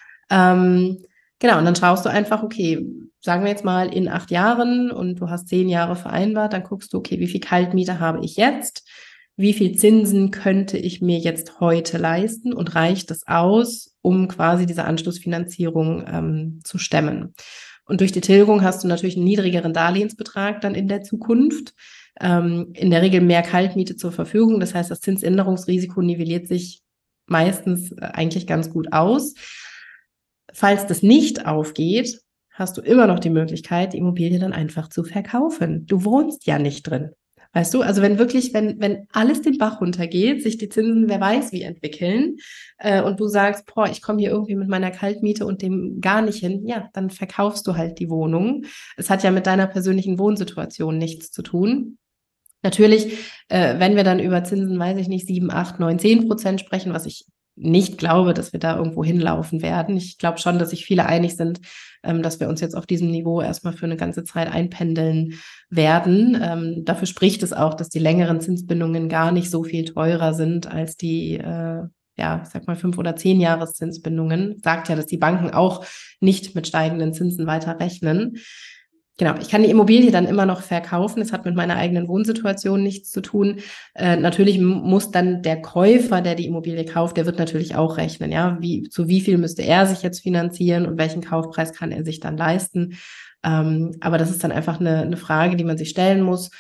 Ähm, genau, und dann schaust du einfach, okay, sagen wir jetzt mal in acht Jahren und du hast zehn Jahre vereinbart, dann guckst du, okay, wie viel Kaltmiete habe ich jetzt? Wie viel Zinsen könnte ich mir jetzt heute leisten und reicht es aus, um quasi diese Anschlussfinanzierung ähm, zu stemmen? Und durch die Tilgung hast du natürlich einen niedrigeren Darlehensbetrag dann in der Zukunft. Ähm, in der Regel mehr Kaltmiete zur Verfügung. Das heißt, das Zinsänderungsrisiko nivelliert sich meistens äh, eigentlich ganz gut aus. Falls das nicht aufgeht, hast du immer noch die Möglichkeit, die Immobilie dann einfach zu verkaufen. Du wohnst ja nicht drin. Weißt du, also wenn wirklich, wenn, wenn alles den Bach runtergeht, sich die Zinsen, wer weiß wie entwickeln, äh, und du sagst, boah, ich komme hier irgendwie mit meiner Kaltmiete und dem gar nicht hin, ja, dann verkaufst du halt die Wohnung. Es hat ja mit deiner persönlichen Wohnsituation nichts zu tun. Natürlich, äh, wenn wir dann über Zinsen, weiß ich nicht, sieben, acht, neun, zehn Prozent sprechen, was ich nicht glaube, dass wir da irgendwo hinlaufen werden. Ich glaube schon, dass sich viele einig sind, ähm, dass wir uns jetzt auf diesem Niveau erstmal für eine ganze Zeit einpendeln werden. Ähm, dafür spricht es auch, dass die längeren Zinsbindungen gar nicht so viel teurer sind als die, äh, ja, ich sag mal, fünf- oder zehn Jahreszinsbindungen. Sagt ja, dass die Banken auch nicht mit steigenden Zinsen weiter rechnen. Genau, ich kann die Immobilie dann immer noch verkaufen. Es hat mit meiner eigenen Wohnsituation nichts zu tun. Äh, natürlich muss dann der Käufer, der die Immobilie kauft, der wird natürlich auch rechnen, ja, wie, zu wie viel müsste er sich jetzt finanzieren und welchen Kaufpreis kann er sich dann leisten. Ähm, aber das ist dann einfach eine, eine Frage, die man sich stellen muss.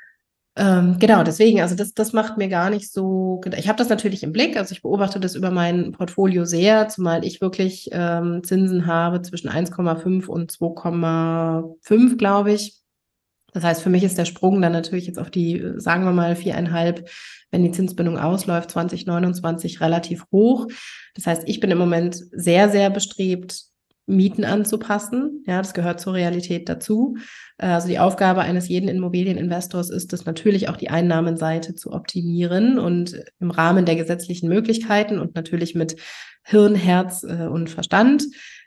Ähm, genau, deswegen, also das, das macht mir gar nicht so, ich habe das natürlich im Blick, also ich beobachte das über mein Portfolio sehr, zumal ich wirklich ähm, Zinsen habe zwischen eins Komma fünf und zwei Komma fünf, glaube ich. Das heißt, für mich ist der Sprung dann natürlich jetzt auf die, sagen wir mal, viereinhalb, wenn die Zinsbindung ausläuft, zwanzig neunundzwanzig relativ hoch. Das heißt, ich bin im Moment sehr, sehr bestrebt, Mieten anzupassen. Ja, das gehört zur Realität dazu. Also die Aufgabe eines jeden Immobilieninvestors ist es natürlich auch, die Einnahmenseite zu optimieren und im Rahmen der gesetzlichen Möglichkeiten und natürlich mit Hirn, Herz äh, und Verstand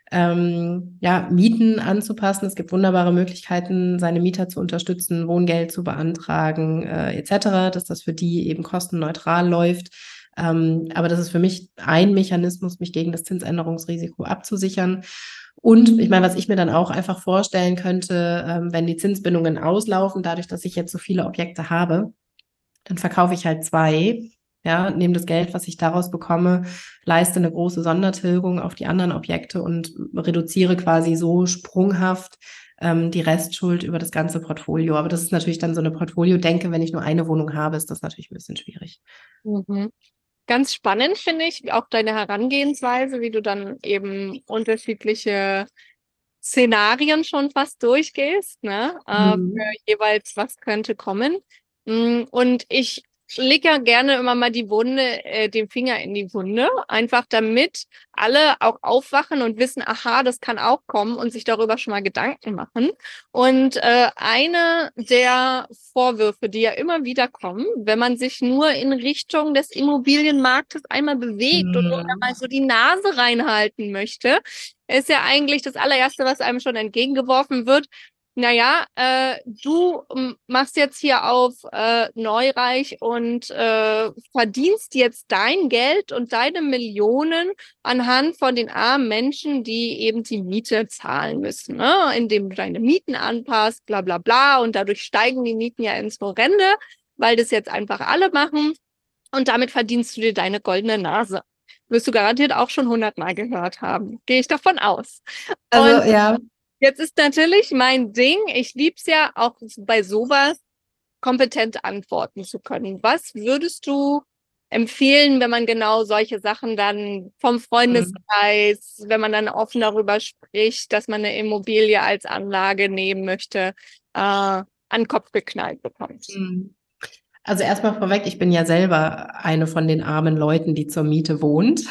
ähm, ja, Mieten anzupassen. Es gibt wunderbare Möglichkeiten, seine Mieter zu unterstützen, Wohngeld zu beantragen äh, et cetera, dass das für die eben kostenneutral läuft. Ähm, aber das ist für mich ein Mechanismus, mich gegen das Zinsänderungsrisiko abzusichern. Und ich meine, was ich mir dann auch einfach vorstellen könnte, ähm, wenn die Zinsbindungen auslaufen, dadurch, dass ich jetzt so viele Objekte habe, dann verkaufe ich halt zwei, ja, nehme das Geld, was ich daraus bekomme, leiste eine große Sondertilgung auf die anderen Objekte und reduziere quasi so sprunghaft ähm, die Restschuld über das ganze Portfolio. Aber das ist natürlich dann so eine Portfolio-Denke, wenn ich nur eine Wohnung habe, ist das natürlich ein bisschen schwierig. Mhm. Ganz spannend finde ich auch deine Herangehensweise, wie du dann eben unterschiedliche Szenarien schon fast durchgehst, ne? Äh, Mhm. für jeweils, was könnte kommen. Mm, Und ich lege ja gerne immer mal die Wunde, äh, den Finger in die Wunde, einfach damit alle auch aufwachen und wissen, aha, das kann auch kommen und sich darüber schon mal Gedanken machen. Und äh, eine der Vorwürfe, die ja immer wieder kommen, wenn man sich nur in Richtung des Immobilienmarktes einmal bewegt und nur da Mhm. mal so die Nase reinhalten möchte, ist ja eigentlich das allererste, was einem schon entgegengeworfen wird. Naja, äh, du m, machst jetzt hier auf äh, Neureich und äh, verdienst jetzt dein Geld und deine Millionen anhand von den armen Menschen, die eben die Miete zahlen müssen, ne? Indem du deine Mieten anpasst, bla bla bla. Und dadurch steigen die Mieten ja ins Horrende, weil das jetzt einfach alle machen. Und damit verdienst du dir deine goldene Nase. Wirst du garantiert auch schon hundertmal gehört haben. Gehe ich davon aus. Also Und ja, jetzt ist natürlich mein Ding, ich lieb's ja auch bei sowas, kompetent antworten zu können. Was würdest du empfehlen, wenn man genau solche Sachen dann vom mhm. Freundeskreis, wenn man dann offen darüber spricht, dass man eine Immobilie als Anlage nehmen möchte, äh, an den Kopf geknallt bekommt? Mhm. Also erstmal vorweg, ich bin ja selber eine von den armen Leuten, die zur Miete wohnt.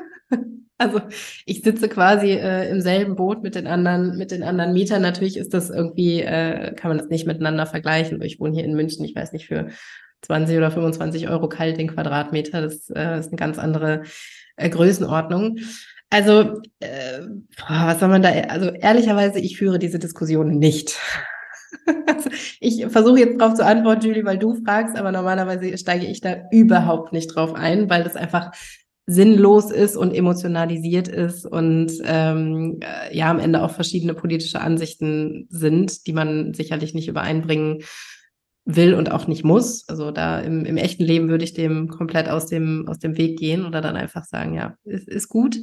Also ich sitze quasi äh, im selben Boot mit den anderen, mit den anderen Mietern. Natürlich ist das irgendwie, äh, kann man das nicht miteinander vergleichen. Ich wohne hier in München, ich weiß nicht, für zwanzig oder fünfundzwanzig Euro kalt den Quadratmeter. Das äh, ist eine ganz andere äh, Größenordnung. Also, äh, boah, was soll man da, also ehrlicherweise, ich führe diese Diskussion nicht. Also ich versuche jetzt darauf zu antworten, Julie, weil du fragst, aber normalerweise steige ich da überhaupt nicht drauf ein, weil das einfach sinnlos ist und emotionalisiert ist und ähm, äh, ja am Ende auch verschiedene politische Ansichten sind, die man sicherlich nicht übereinbringen will und auch nicht muss. Also da im, im echten Leben würde ich dem komplett aus dem, aus dem Weg gehen oder dann einfach sagen, ja, ist, ist gut.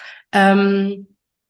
Ähm,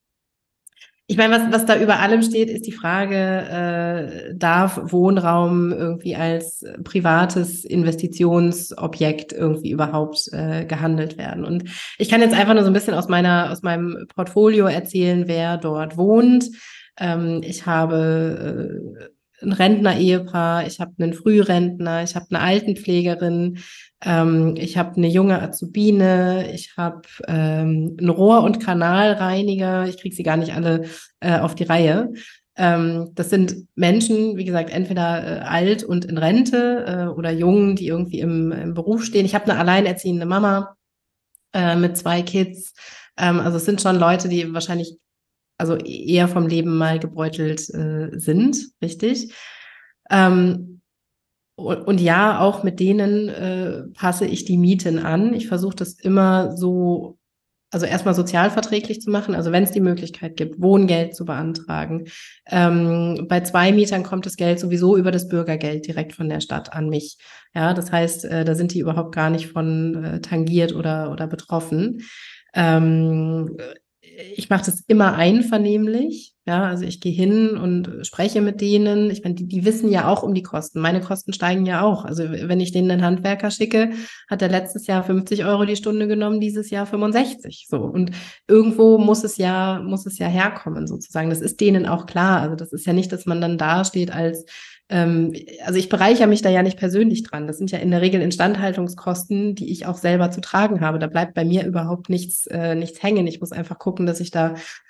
Ich meine, was, was da über allem steht, ist die Frage, äh, darf Wohnraum irgendwie als privates Investitionsobjekt irgendwie überhaupt äh, gehandelt werden? Und ich kann jetzt einfach nur so ein bisschen aus meiner, aus meinem Portfolio erzählen, wer dort wohnt. Ähm, ich habe äh, ein Rentner-Ehepaar, ich habe einen Frührentner, ich habe eine Altenpflegerin, ähm, ich habe eine junge Azubine, ich habe ähm, einen Rohr- und Kanalreiniger. Ich kriege sie gar nicht alle äh, auf die Reihe. Ähm, das sind Menschen, wie gesagt, entweder äh, alt und in Rente äh, oder jung, die irgendwie im, im Beruf stehen. Ich habe eine alleinerziehende Mama äh, mit zwei Kids. Ähm, also es sind schon Leute, die wahrscheinlich also eher vom Leben mal gebeutelt äh, sind, richtig. Ähm, und, und ja, auch mit denen äh, passe ich die Mieten an. Ich versuche das immer so, also erstmal sozialverträglich zu machen, also wenn es die Möglichkeit gibt, Wohngeld zu beantragen. Ähm, bei zwei Mietern kommt das Geld sowieso über das Bürgergeld direkt von der Stadt an mich. Ja, das heißt, äh, da sind die überhaupt gar nicht von äh, tangiert oder, oder betroffen. Ähm, ich mache das immer einvernehmlich. Ja, also ich gehe hin und spreche mit denen. Ich meine, die, die wissen ja auch um die Kosten. Meine Kosten steigen ja auch. Also wenn ich denen einen Handwerker schicke, hat er letztes Jahr fünfzig Euro die Stunde genommen, dieses Jahr fünfundsechzig. So. Und irgendwo muss es ja, muss es ja herkommen, sozusagen. Das ist denen auch klar. Also das ist ja nicht, dass man dann dasteht als ähm, also ich bereichere mich da ja nicht persönlich dran. Das sind ja in der Regel Instandhaltungskosten, die ich auch selber zu tragen habe. Da bleibt bei mir überhaupt nichts, äh, nichts hängen. Ich muss einfach gucken, dass ich da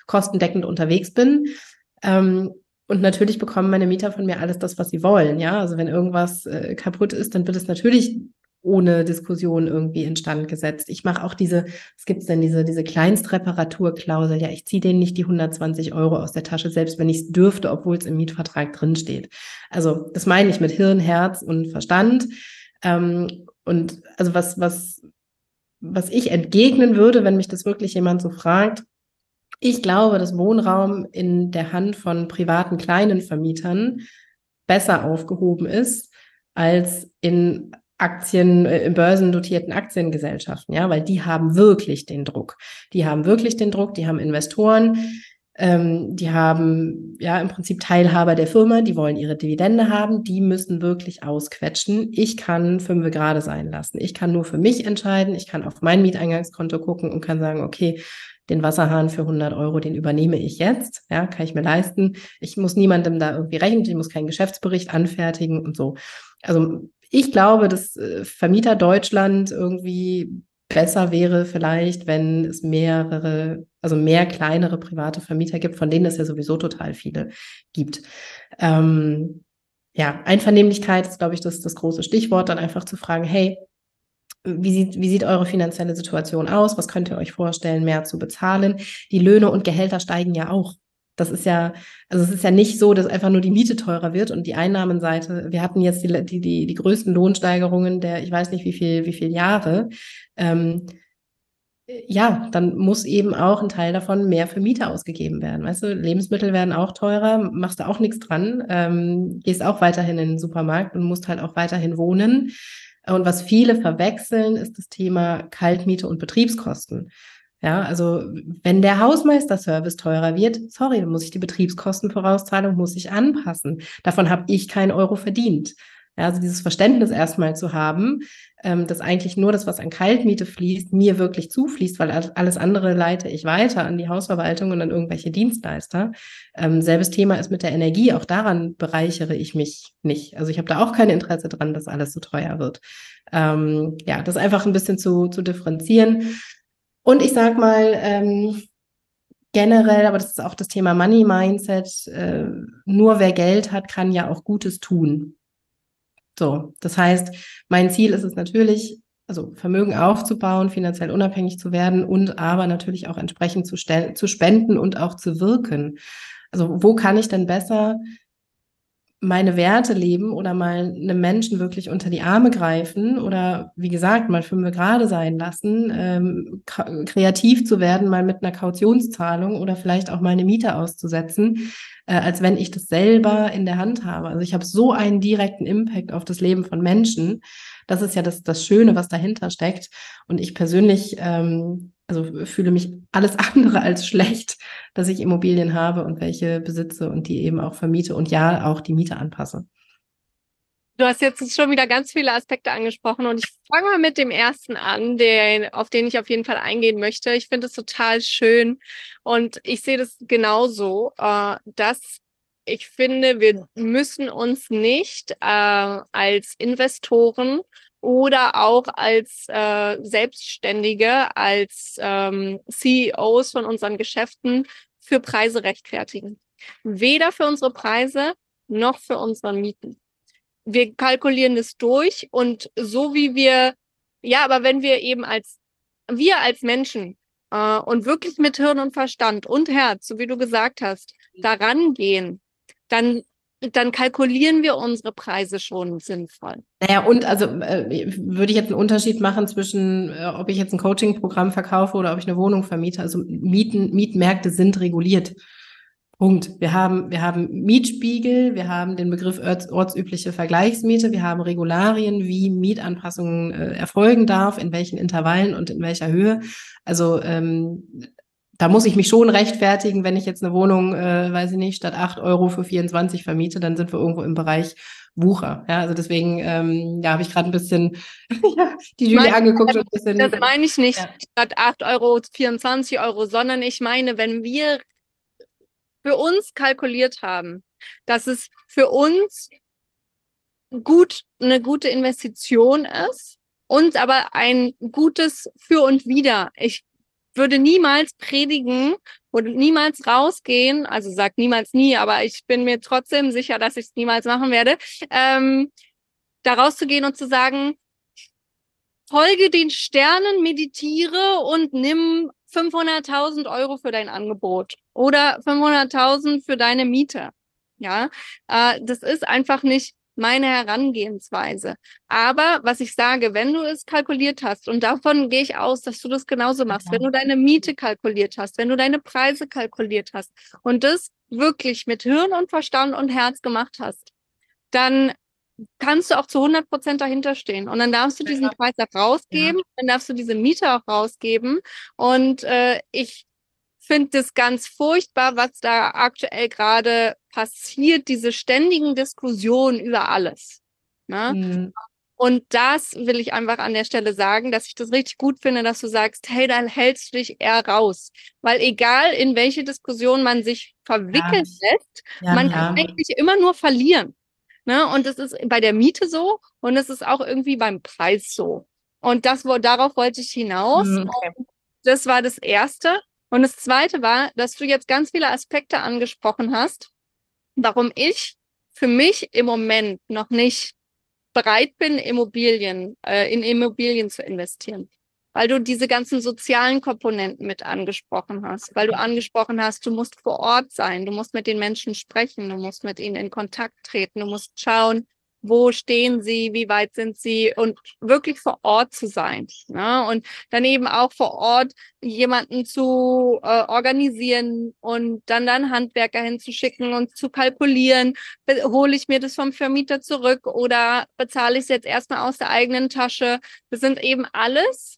kostendeckend unterwegs bin. Ähm, und natürlich bekommen meine Mieter von mir alles das, was sie wollen. Ja, also wenn irgendwas äh, kaputt ist, dann wird es natürlich ohne Diskussion irgendwie instand gesetzt. Ich mache auch diese, was gibt's denn, diese, diese Kleinstreparaturklausel. Ja, ich ziehe denen nicht die hundertzwanzig Euro aus der Tasche, selbst wenn ich es dürfte, obwohl es im Mietvertrag drinsteht. Also das meine ich mit Hirn, Herz und Verstand. Ähm, und also was, was, was ich entgegnen würde, wenn mich das wirklich jemand so fragt, ich glaube, dass Wohnraum in der Hand von privaten kleinen Vermietern besser aufgehoben ist als in Aktien, äh, in börsendotierten Aktiengesellschaften, ja, weil die haben wirklich den Druck. Die haben wirklich den Druck, die haben Investoren, ähm, die haben ja im Prinzip Teilhaber der Firma, die wollen ihre Dividende haben, die müssen wirklich ausquetschen. Ich kann fünf gerade sein lassen. Ich kann nur für mich entscheiden, ich kann auf mein Mieteingangskonto gucken und kann sagen, okay, den Wasserhahn für hundert Euro, den übernehme ich jetzt, ja, kann ich mir leisten. Ich muss niemandem da irgendwie rechnen, ich muss keinen Geschäftsbericht anfertigen und so. Also ich glaube, dass äh, Vermieter Deutschland irgendwie besser wäre vielleicht, wenn es mehrere, also mehr kleinere private Vermieter gibt, von denen es ja sowieso total viele gibt. Ähm, ja, Einvernehmlichkeit ist, glaube ich, das, das große Stichwort, dann einfach zu fragen, hey, wie sieht, wie sieht eure finanzielle Situation aus? Was könnt ihr euch vorstellen, mehr zu bezahlen? Die Löhne und Gehälter steigen ja auch. Das ist ja, also es ist ja nicht so, dass einfach nur die Miete teurer wird und die Einnahmenseite. Wir hatten jetzt die, die, die, die größten Lohnsteigerungen der, ich weiß nicht wie viel, wie viel Jahre. Ähm, ja, dann muss eben auch ein Teil davon mehr für Miete ausgegeben werden. Weißt du, Lebensmittel werden auch teurer, machst du auch nichts dran, ähm, gehst auch weiterhin in den Supermarkt und musst halt auch weiterhin wohnen. Und was viele verwechseln, ist das Thema Kaltmiete und Betriebskosten. Ja, also wenn der Hausmeisterservice teurer wird, sorry, dann muss ich die Betriebskostenvorauszahlung muss ich anpassen. Davon habe ich keinen Euro verdient. Ja, also dieses Verständnis erstmal zu haben, ähm, dass eigentlich nur das, was an Kaltmiete fließt, mir wirklich zufließt, weil alles andere leite ich weiter an die Hausverwaltung und an irgendwelche Dienstleister. Ähm, selbes Thema ist mit der Energie, auch daran bereichere ich mich nicht. Also ich habe da auch kein Interesse dran, dass alles so teuer wird. Ähm, ja, das einfach ein bisschen zu, zu differenzieren. Und ich sag mal, ähm, generell, aber das ist auch das Thema Money Mindset, äh, nur wer Geld hat, kann ja auch Gutes tun. So, das heißt, mein Ziel ist es natürlich, also Vermögen aufzubauen, finanziell unabhängig zu werden und aber natürlich auch entsprechend zu, stellen, zu spenden und auch zu wirken. Also wo kann ich denn besser meine Werte leben oder mal einem Menschen wirklich unter die Arme greifen oder wie gesagt, mal fünf gerade sein lassen, ähm, kreativ zu werden, mal mit einer Kautionszahlung oder vielleicht auch mal eine Miete auszusetzen, äh, als wenn ich das selber in der Hand habe. Also ich habe so einen direkten Impact auf das Leben von Menschen. Das ist ja das, das Schöne, was dahinter steckt. Und ich persönlich ähm, also fühle mich alles andere als schlecht, dass ich Immobilien habe und welche besitze und die eben auch vermiete und ja, auch die Miete anpasse. Du hast jetzt schon wieder ganz viele Aspekte angesprochen und ich fange mal mit dem ersten an, der, auf den ich auf jeden Fall eingehen möchte. Ich finde es total schön und ich sehe das genauso, äh, dass ich finde, wir müssen uns nicht äh, als Investoren oder auch als äh, Selbstständige, als ähm, C E Os von unseren Geschäften für Preise rechtfertigen. Weder für unsere Preise noch für unsere Mieten. Wir kalkulieren es durch und so wie wir, ja, aber wenn wir eben als, wir als Menschen äh, und wirklich mit Hirn und Verstand und Herz, so wie du gesagt hast, daran gehen, dann dann kalkulieren wir unsere Preise schon sinnvoll. Naja, und also äh, würde ich jetzt einen Unterschied machen zwischen, äh, ob ich jetzt ein Coaching-Programm verkaufe oder ob ich eine Wohnung vermiete. Also Mieten, Mietmärkte sind reguliert. Punkt. Wir haben, wir haben Mietspiegel, wir haben den Begriff orts, ortsübliche Vergleichsmiete, wir haben Regularien, wie Mietanpassungen äh, erfolgen darf, in welchen Intervallen und in welcher Höhe. Also ähm, da muss ich mich schon rechtfertigen, wenn ich jetzt eine Wohnung, äh, weiß ich nicht, statt acht Euro für vierundzwanzig vermiete, dann sind wir irgendwo im Bereich Wucher. Ja, also deswegen, ähm, ja, habe ich gerade ein bisschen ja, die Julie angeguckt und ein bisschen. Das meine ich nicht ja. statt acht Euro, vierundzwanzig Euro, sondern ich meine, wenn wir für uns kalkuliert haben, dass es für uns gut, eine gute Investition ist und aber ein gutes Für und Wider. Ich würde niemals predigen oder niemals rausgehen, also sag niemals nie, aber ich bin mir trotzdem sicher, dass ich es niemals machen werde, ähm, da rauszugehen und zu sagen, folge den Sternen, meditiere und nimm fünfhunderttausend Euro für dein Angebot oder fünfhunderttausend für deine Miete. Ja, äh, das ist einfach nicht meine Herangehensweise. Aber was ich sage, wenn du es kalkuliert hast, und davon gehe ich aus, dass du das genauso machst, wenn du deine Miete kalkuliert hast, wenn du deine Preise kalkuliert hast und das wirklich mit Hirn und Verstand und Herz gemacht hast, dann kannst du auch zu hundert Prozent dahinter stehen. Und dann darfst du diesen Preis auch rausgeben, ja. Dann darfst du diese Miete auch rausgeben. Und äh, ich finde das ganz furchtbar, was da aktuell gerade passiert, diese ständigen Diskussionen über alles. Ne? Mhm. Und das will ich einfach an der Stelle sagen, dass ich das richtig gut finde, dass du sagst, hey, dann hältst du dich eher raus. Weil egal, in welche Diskussion man sich verwickeln ja. lässt, ja, man ja. kann eigentlich immer nur verlieren. Ne? Und das ist bei der Miete so und es ist auch irgendwie beim Preis so. Und das, wo, darauf wollte ich hinaus. Okay. Und das war das Erste. Und das Zweite war, dass du jetzt ganz viele Aspekte angesprochen hast, warum ich für mich im Moment noch nicht bereit bin, Immobilien, äh, in Immobilien zu investieren. Weil du diese ganzen sozialen Komponenten mit angesprochen hast, weil du angesprochen hast, du musst vor Ort sein, du musst mit den Menschen sprechen, du musst mit ihnen in Kontakt treten, du musst schauen, wo stehen sie, wie weit sind sie und wirklich vor Ort zu sein. Ne? Und dann eben auch vor Ort jemanden zu äh, organisieren und dann dann Handwerker hinzuschicken und zu kalkulieren, hole ich mir das vom Vermieter zurück oder bezahle ich es jetzt erstmal aus der eigenen Tasche. Das sind eben alles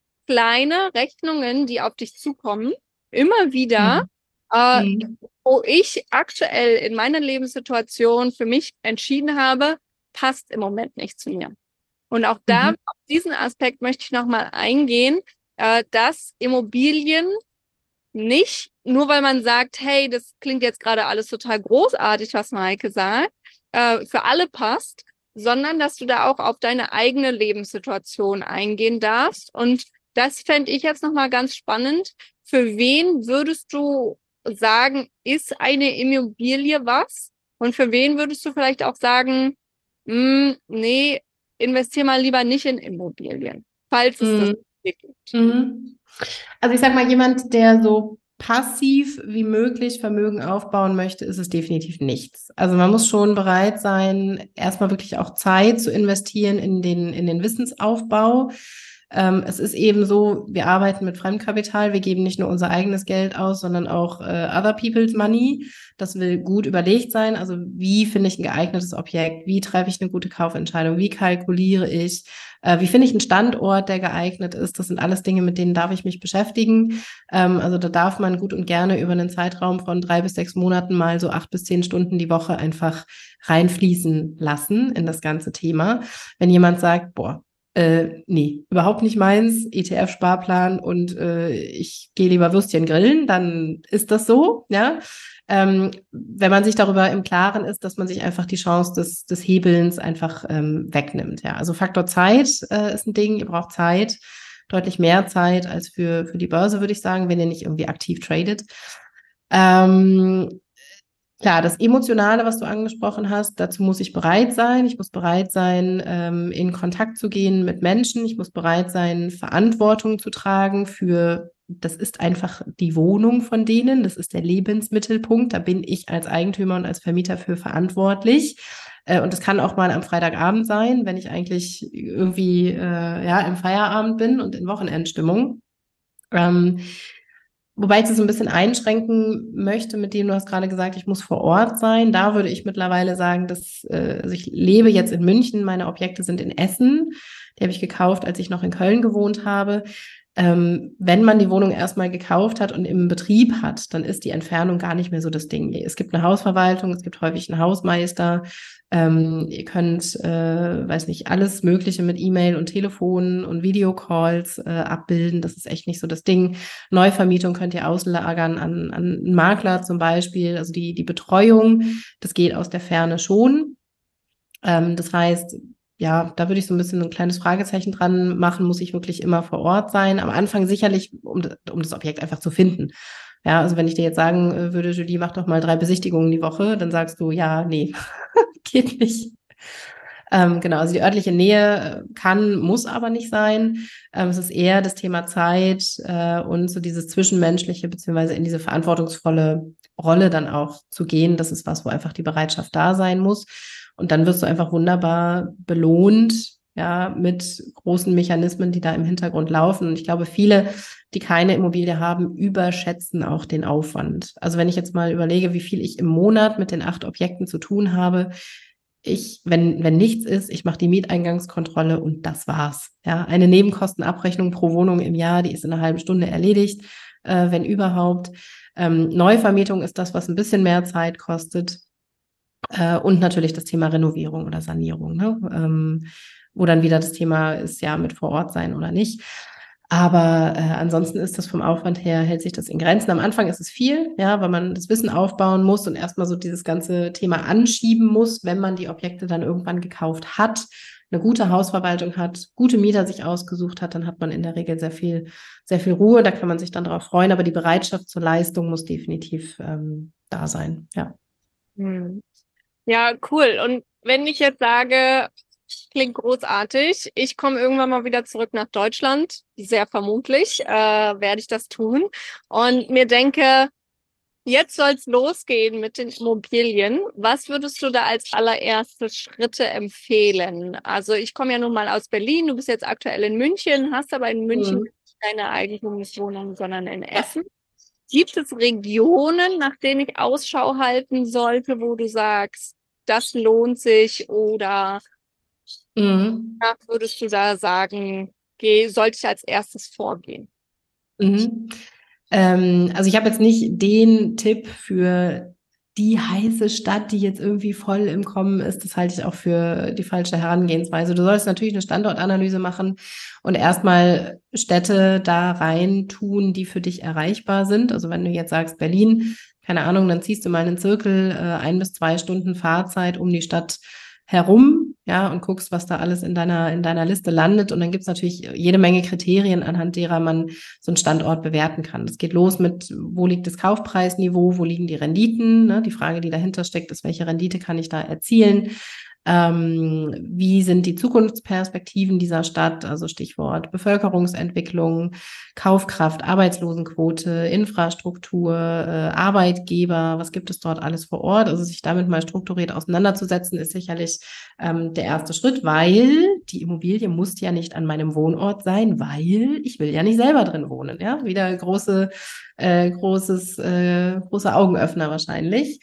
kleine Rechnungen, die auf dich zukommen, immer wieder, mhm. äh, mhm. wo ich aktuell in meiner Lebenssituation für mich entschieden habe, passt im Moment nicht zu mir. Und auch da, mhm. auf diesen Aspekt möchte ich nochmal eingehen, äh, dass Immobilien nicht, nur weil man sagt, hey, das klingt jetzt gerade alles total großartig, was Maike sagt, äh, für alle passt, sondern dass du da auch auf deine eigene Lebenssituation eingehen darfst. Und das fände ich jetzt nochmal ganz spannend. Für wen würdest du sagen, ist eine Immobilie was? Und für wen würdest du vielleicht auch sagen, mh, nee, investier mal lieber nicht in Immobilien, falls es mhm. das gibt. Mhm. Also ich sag mal, jemand, der so passiv wie möglich Vermögen aufbauen möchte, ist es definitiv nichts. Also man muss schon bereit sein, erstmal wirklich auch Zeit zu investieren in den, in den Wissensaufbau. Ähm, es ist eben so, wir arbeiten mit Fremdkapital, wir geben nicht nur unser eigenes Geld aus, sondern auch äh, other people's money. Das will gut überlegt sein. Also wie finde ich ein geeignetes Objekt? Wie treffe ich eine gute Kaufentscheidung? Wie kalkuliere ich? Äh, wie finde ich einen Standort, der geeignet ist? Das sind alles Dinge, mit denen darf ich mich beschäftigen. Ähm, also da darf man gut und gerne über einen Zeitraum von drei bis sechs Monaten mal so acht bis zehn Stunden die Woche einfach reinfließen lassen in das ganze Thema. Wenn jemand sagt, boah, Äh, nee, überhaupt nicht meins, E T F-Sparplan und äh, ich gehe lieber Würstchen grillen, dann ist das so, ja. Ähm, wenn man sich darüber im Klaren ist, dass man sich einfach die Chance des, des Hebelns einfach ähm, wegnimmt, ja. Also Faktor Zeit äh, ist ein Ding, ihr braucht Zeit, deutlich mehr Zeit als für, für die Börse, würde ich sagen, wenn ihr nicht irgendwie aktiv tradet. Ähm, Klar, das Emotionale, was du angesprochen hast, dazu muss ich bereit sein. Ich muss bereit sein, ähm, in Kontakt zu gehen mit Menschen. Ich muss bereit sein, Verantwortung zu tragen für, das ist einfach die Wohnung von denen. Das ist der Lebensmittelpunkt. Da bin ich als Eigentümer und als Vermieter für verantwortlich. Äh, und das kann auch mal am Freitagabend sein, wenn ich eigentlich irgendwie äh, ja im Feierabend bin und in Wochenendstimmung. Ähm, Wobei ich das so ein bisschen einschränken möchte, mit dem du hast gerade gesagt, ich muss vor Ort sein. Da würde ich mittlerweile sagen, dass äh, also ich lebe jetzt in München, meine Objekte sind in Essen. Die habe ich gekauft, als ich noch in Köln gewohnt habe. Ähm, wenn man die Wohnung erstmal gekauft hat und im Betrieb hat, dann ist die Entfernung gar nicht mehr so das Ding. Es gibt eine Hausverwaltung, es gibt häufig einen Hausmeister. Ähm, ihr könnt, äh, weiß nicht, alles Mögliche mit E-Mail und Telefon und Videocalls äh, abbilden. Das ist echt nicht so das Ding. Neuvermietung könnt ihr auslagern an, an einen Makler zum Beispiel. Also die, die Betreuung, das geht aus der Ferne schon. Ähm, das heißt, ja, da würde ich so ein bisschen ein kleines Fragezeichen dran machen, muss ich wirklich immer vor Ort sein? Am Anfang sicherlich, um, um das Objekt einfach zu finden. Ja, also wenn ich dir jetzt sagen äh, würde, Julie, mach doch mal drei Besichtigungen die Woche, dann sagst du, ja, nee, geht nicht. Ähm, genau, also die örtliche Nähe kann, muss aber nicht sein. Ähm, es ist eher das Thema Zeit äh, und so dieses Zwischenmenschliche, beziehungsweise in diese verantwortungsvolle Rolle dann auch zu gehen. Das ist was, wo einfach die Bereitschaft da sein muss. Und dann wirst du einfach wunderbar belohnt, ja, mit großen Mechanismen, die da im Hintergrund laufen. Und ich glaube, viele, die keine Immobilie haben, überschätzen auch den Aufwand. Also wenn ich jetzt mal überlege, wie viel ich im Monat mit den acht Objekten zu tun habe, ich, wenn, wenn nichts ist, ich mache die Mieteingangskontrolle und das war's. Ja, eine Nebenkostenabrechnung pro Wohnung im Jahr, die ist in einer halben Stunde erledigt, äh, wenn überhaupt. Ähm, Neuvermietung ist das, was ein bisschen mehr Zeit kostet. Äh, und natürlich das Thema Renovierung oder Sanierung, ne? Ähm, wo dann wieder das Thema ist, ja, mit vor Ort sein oder nicht. Aber äh, ansonsten ist das vom Aufwand her, hält sich das in Grenzen. Am Anfang ist es viel, ja, weil man das Wissen aufbauen muss und erstmal so dieses ganze Thema anschieben muss, wenn man die Objekte dann irgendwann gekauft hat, eine gute Hausverwaltung hat, gute Mieter sich ausgesucht hat, dann hat man in der Regel sehr viel, sehr viel Ruhe, da kann man sich dann drauf freuen, aber die Bereitschaft zur Leistung muss definitiv ähm, da sein, ja. Hm. Ja, cool. Und wenn ich jetzt sage, klingt großartig, ich komme irgendwann mal wieder zurück nach Deutschland, sehr vermutlich äh, werde ich das tun und mir denke, jetzt soll's losgehen mit den Immobilien. Was würdest du da als allererste Schritte empfehlen? Also ich komme ja nun mal aus Berlin, du bist jetzt aktuell in München, hast aber in München Mhm. keine Eigentumswohnung, sondern in Essen. Gibt es Regionen, nach denen ich Ausschau halten sollte, wo du sagst, das lohnt sich oder Mhm. ja, würdest du da sagen, geh, sollte ich als erstes vorgehen? Mhm. Ähm, also ich habe jetzt nicht den Tipp für die heiße Stadt, die jetzt irgendwie voll im Kommen ist. Das halte ich auch für die falsche Herangehensweise. Du sollst natürlich eine Standortanalyse machen und erstmal Städte da rein tun, die für dich erreichbar sind. Also wenn du jetzt sagst Berlin, keine Ahnung, dann ziehst du mal einen Zirkel, äh, ein bis zwei Stunden Fahrzeit um die Stadt herum, ja, und guckst, was da alles in deiner, in deiner Liste landet. Und dann gibt's natürlich jede Menge Kriterien, anhand derer man so einen Standort bewerten kann. Das geht los mit, wo liegt das Kaufpreisniveau, wo liegen die Renditen? Ne? Die Frage, die dahinter steckt, ist, welche Rendite kann ich da erzielen? Ähm, wie sind die Zukunftsperspektiven dieser Stadt? Also Stichwort Bevölkerungsentwicklung, Kaufkraft, Arbeitslosenquote, Infrastruktur, äh, Arbeitgeber, was gibt es dort alles vor Ort? Also sich damit mal strukturiert auseinanderzusetzen, ist sicherlich ähm, der erste Schritt, weil die Immobilie muss ja nicht an meinem Wohnort sein, weil ich will ja nicht selber drin wohnen. Ja, wieder große, äh, großes, äh, große Augenöffner wahrscheinlich.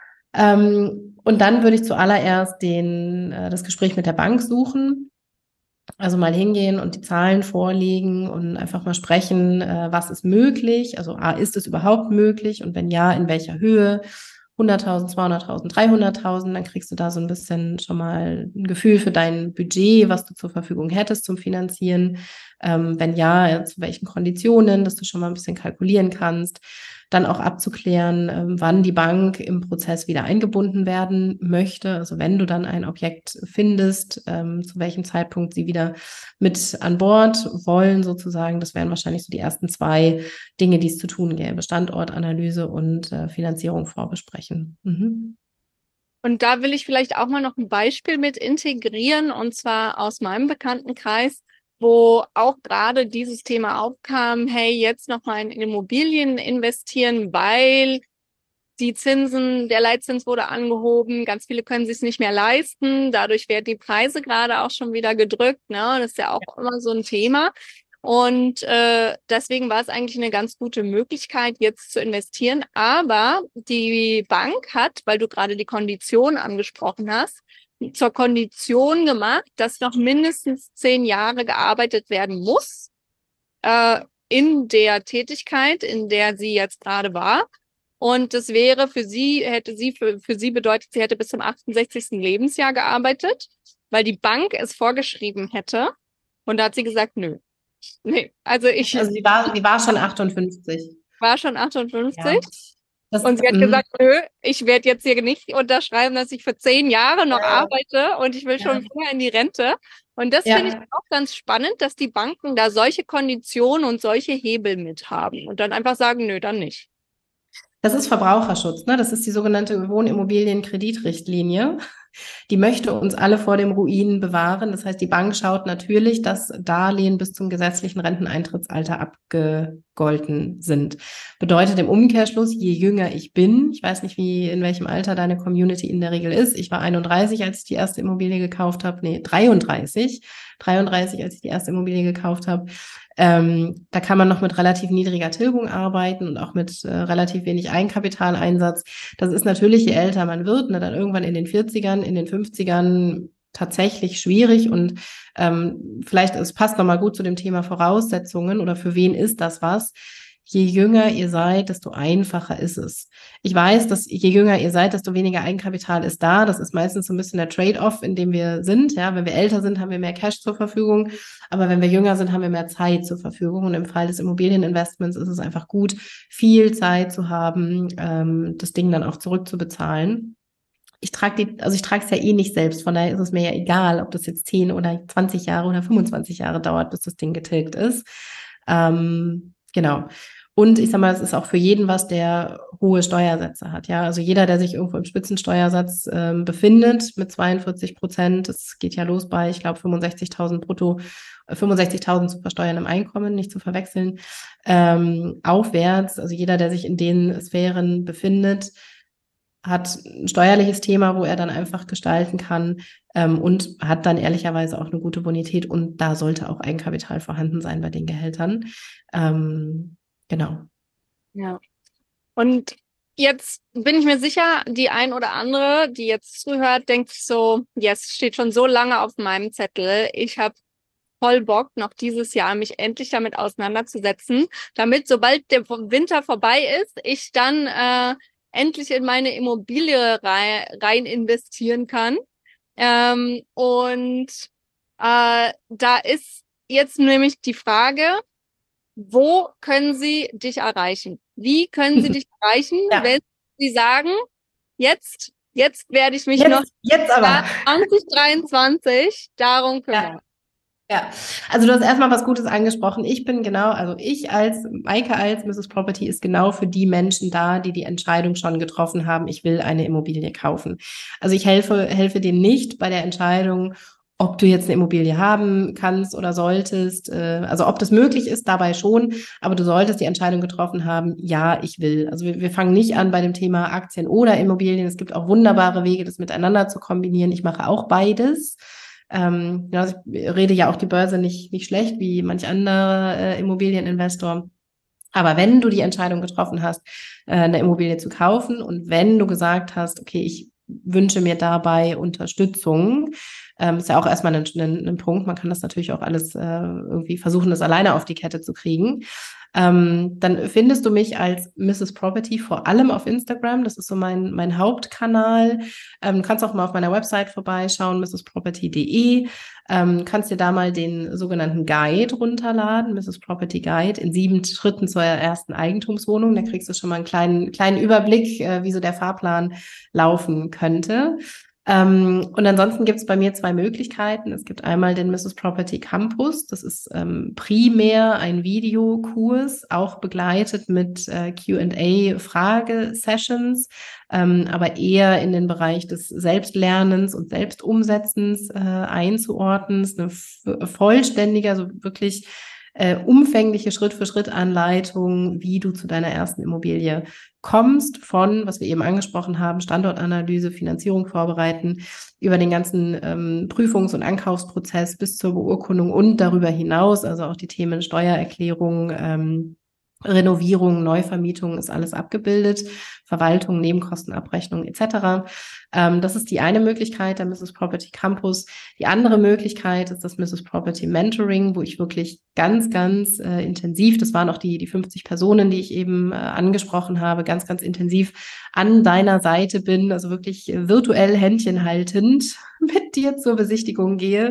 Ähm, und dann würde ich zuallererst den, äh, das Gespräch mit der Bank suchen. Also mal hingehen und die Zahlen vorlegen und einfach mal sprechen, äh, was ist möglich? Also A, ist es überhaupt möglich? Und wenn ja, in welcher Höhe? hunderttausend, zweihunderttausend, dreihunderttausend, dann kriegst du da so ein bisschen schon mal ein Gefühl für dein Budget, was du zur Verfügung hättest zum Finanzieren. Ähm, wenn ja, zu welchen Konditionen, dass du schon mal ein bisschen kalkulieren kannst. Dann auch abzuklären, ähm, wann die Bank im Prozess wieder eingebunden werden möchte. Also wenn du dann ein Objekt findest, ähm, zu welchem Zeitpunkt sie wieder mit an Bord wollen, sozusagen. Das wären wahrscheinlich so die ersten zwei Dinge, die es zu tun gäbe. Standortanalyse und äh, Finanzierung vorbesprechen. Mhm. Und da will ich vielleicht auch mal noch ein Beispiel mit integrieren, und zwar aus meinem Bekanntenkreis, wo auch gerade dieses Thema aufkam, hey, jetzt noch mal in Immobilien investieren, weil die Zinsen, der Leitzins wurde angehoben, ganz viele können sich es nicht mehr leisten, dadurch werden die Preise gerade auch schon wieder gedrückt, ne? Das ist ja auch immer so ein Thema. Und äh, deswegen war es eigentlich eine ganz gute Möglichkeit, jetzt zu investieren. Aber die Bank hat, weil du gerade die Kondition angesprochen hast, zur Kondition gemacht, dass noch mindestens zehn Jahre gearbeitet werden muss äh, in der Tätigkeit, in der sie jetzt gerade war. Und das wäre für sie, hätte sie, für, für sie bedeutet, sie hätte bis zum achtundsechzigsten Lebensjahr gearbeitet, weil die Bank es vorgeschrieben hätte. Und da hat sie gesagt, nö. Nee, also ich Also sie war, sie war schon achtundfünfzig. war schon achtundfünfzig. Ja. Das, Und sie hat mh, gesagt, nö, ich werde jetzt hier nicht unterschreiben, dass ich für zehn Jahre noch ja, arbeite und ich will ja, schon vorher in die Rente. Und das finde ich ja. auch ganz spannend, dass die Banken da solche Konditionen und solche Hebel mit haben und dann einfach sagen, nö, dann nicht. Das ist Verbraucherschutz, ne? Das ist die sogenannte Wohnimmobilienkreditrichtlinie. Die möchte uns alle vor dem Ruin bewahren. Das heißt, die Bank schaut natürlich, dass Darlehen bis zum gesetzlichen Renteneintrittsalter abgegolten sind. Bedeutet im Umkehrschluss, je jünger ich bin, ich weiß nicht, wie, in welchem Alter deine Community in der Regel ist. Ich war einunddreißig, als ich die erste Immobilie gekauft habe. Nee, dreiunddreißig. dreiunddreißig, als ich die erste Immobilie gekauft habe. Ähm, da kann man noch mit relativ niedriger Tilgung arbeiten und auch mit äh, relativ wenig Eigenkapitaleinsatz. Das ist natürlich, je älter man wird, ne, dann irgendwann in den vierzigern, in den fünfzigern tatsächlich schwierig und ähm, vielleicht, es passt nochmal gut zu dem Thema Voraussetzungen oder für wen ist das was. Je jünger ihr seid, desto einfacher ist es. Ich weiß, dass je jünger ihr seid, desto weniger Eigenkapital ist da. Das ist meistens so ein bisschen der Trade-off, in dem wir sind. Ja, wenn wir älter sind, haben wir mehr Cash zur Verfügung. Aber wenn wir jünger sind, haben wir mehr Zeit zur Verfügung. Und im Fall des Immobilieninvestments ist es einfach gut, viel Zeit zu haben, ähm, das Ding dann auch zurückzubezahlen. Ich trage die, also ich trage es ja eh nicht selbst. Von daher ist es mir ja egal, ob das jetzt zehn oder zwanzig Jahre oder fünfundzwanzig Jahre dauert, bis das Ding getilgt ist. Ähm, genau. Und ich sag mal, es ist auch für jeden was, der hohe Steuersätze hat. Ja, also jeder, der sich irgendwo im Spitzensteuersatz ähm, befindet mit zweiundvierzig Prozent, das geht ja los bei, ich glaube, fünfundsechzigtausend brutto, äh, fünfundsechzigtausend zu versteuerndem Einkommen, nicht zu verwechseln, ähm, aufwärts. Also jeder, der sich in den Sphären befindet, hat ein steuerliches Thema, wo er dann einfach gestalten kann ähm, und hat dann ehrlicherweise auch eine gute Bonität und da sollte auch Eigenkapital vorhanden sein bei den Gehältern. Ähm, genau. Ja. Und jetzt bin ich mir sicher, die ein oder andere, die jetzt zuhört, denkt sich so, yes, steht schon so lange auf meinem Zettel. Ich habe voll Bock, noch dieses Jahr mich endlich damit auseinanderzusetzen, damit, sobald der Winter vorbei ist, ich dann äh, endlich in meine Immobilie rein, rein investieren kann. Ähm, und äh, da ist jetzt nämlich die Frage, wo können sie dich erreichen? Wie können sie dich erreichen, Ja, wenn sie sagen, jetzt, jetzt werde ich mich noch jetzt, jetzt aber. zwanzig dreiundzwanzig darum kümmern? Ja. Ja, also du hast erstmal was Gutes angesprochen. Ich bin genau, also ich als Maike als Misses Property ist genau für die Menschen da, die die Entscheidung schon getroffen haben, ich will eine Immobilie kaufen. Also ich helfe, helfe denen nicht bei der Entscheidung, ob du jetzt eine Immobilie haben kannst oder solltest. Äh, also ob das möglich ist, dabei schon, aber du solltest die Entscheidung getroffen haben, ja, ich will. Also wir, wir fangen nicht an bei dem Thema Aktien oder Immobilien. Es gibt auch wunderbare Wege, das miteinander zu kombinieren. Ich mache auch beides. Ähm, ja, also ich rede ja auch die Börse nicht, nicht schlecht, wie manch anderer äh, Immobilieninvestor. Aber wenn du die Entscheidung getroffen hast, äh, eine Immobilie zu kaufen und wenn du gesagt hast, okay, ich wünsche mir dabei Unterstützung, ähm, ist ja auch erstmal ein, ein, ein Punkt. Man kann das natürlich auch alles äh, irgendwie versuchen, das alleine auf die Kette zu kriegen. Ähm, dann findest du mich als Misses Property vor allem auf Instagram. Das ist so mein, mein Hauptkanal. Ähm, du kannst auch mal auf meiner Website vorbeischauen, misses property punkt de. Ähm, kannst dir da mal den sogenannten Guide runterladen, Misses Property Guide, in sieben Schritten zur ersten Eigentumswohnung. Da kriegst du schon mal einen kleinen, kleinen Überblick, äh, wie so der Fahrplan laufen könnte. Ähm, und ansonsten gibt es bei mir zwei Möglichkeiten. Es gibt einmal den Misses Property Campus. Das ist ähm, primär ein Videokurs, auch begleitet mit äh, Q and A-Frage-Sessions, ähm, aber eher in den Bereich des Selbstlernens und Selbstumsetzens äh, einzuordnen. Es ist eine vollständige, also wirklich äh, umfängliche Schritt-für-Schritt-Anleitung, wie du zu deiner ersten Immobilie kommst, von, was wir eben angesprochen haben, Standortanalyse, Finanzierung vorbereiten, über den ganzen ähm, Prüfungs- und Ankaufsprozess bis zur Beurkundung und darüber hinaus, also auch die Themen Steuererklärung, ähm, Renovierung, Neuvermietung ist alles abgebildet, Verwaltung, Nebenkostenabrechnung et cetera. Ähm, das ist die eine Möglichkeit, der Misses Property Campus. Die andere Möglichkeit ist das Misses Property Mentoring, wo ich wirklich ganz, ganz äh, intensiv, das waren auch die, die fünfzig Personen, die ich eben äh, angesprochen habe, ganz, ganz intensiv an deiner Seite bin, also wirklich virtuell Händchen haltend mit dir zur Besichtigung gehe,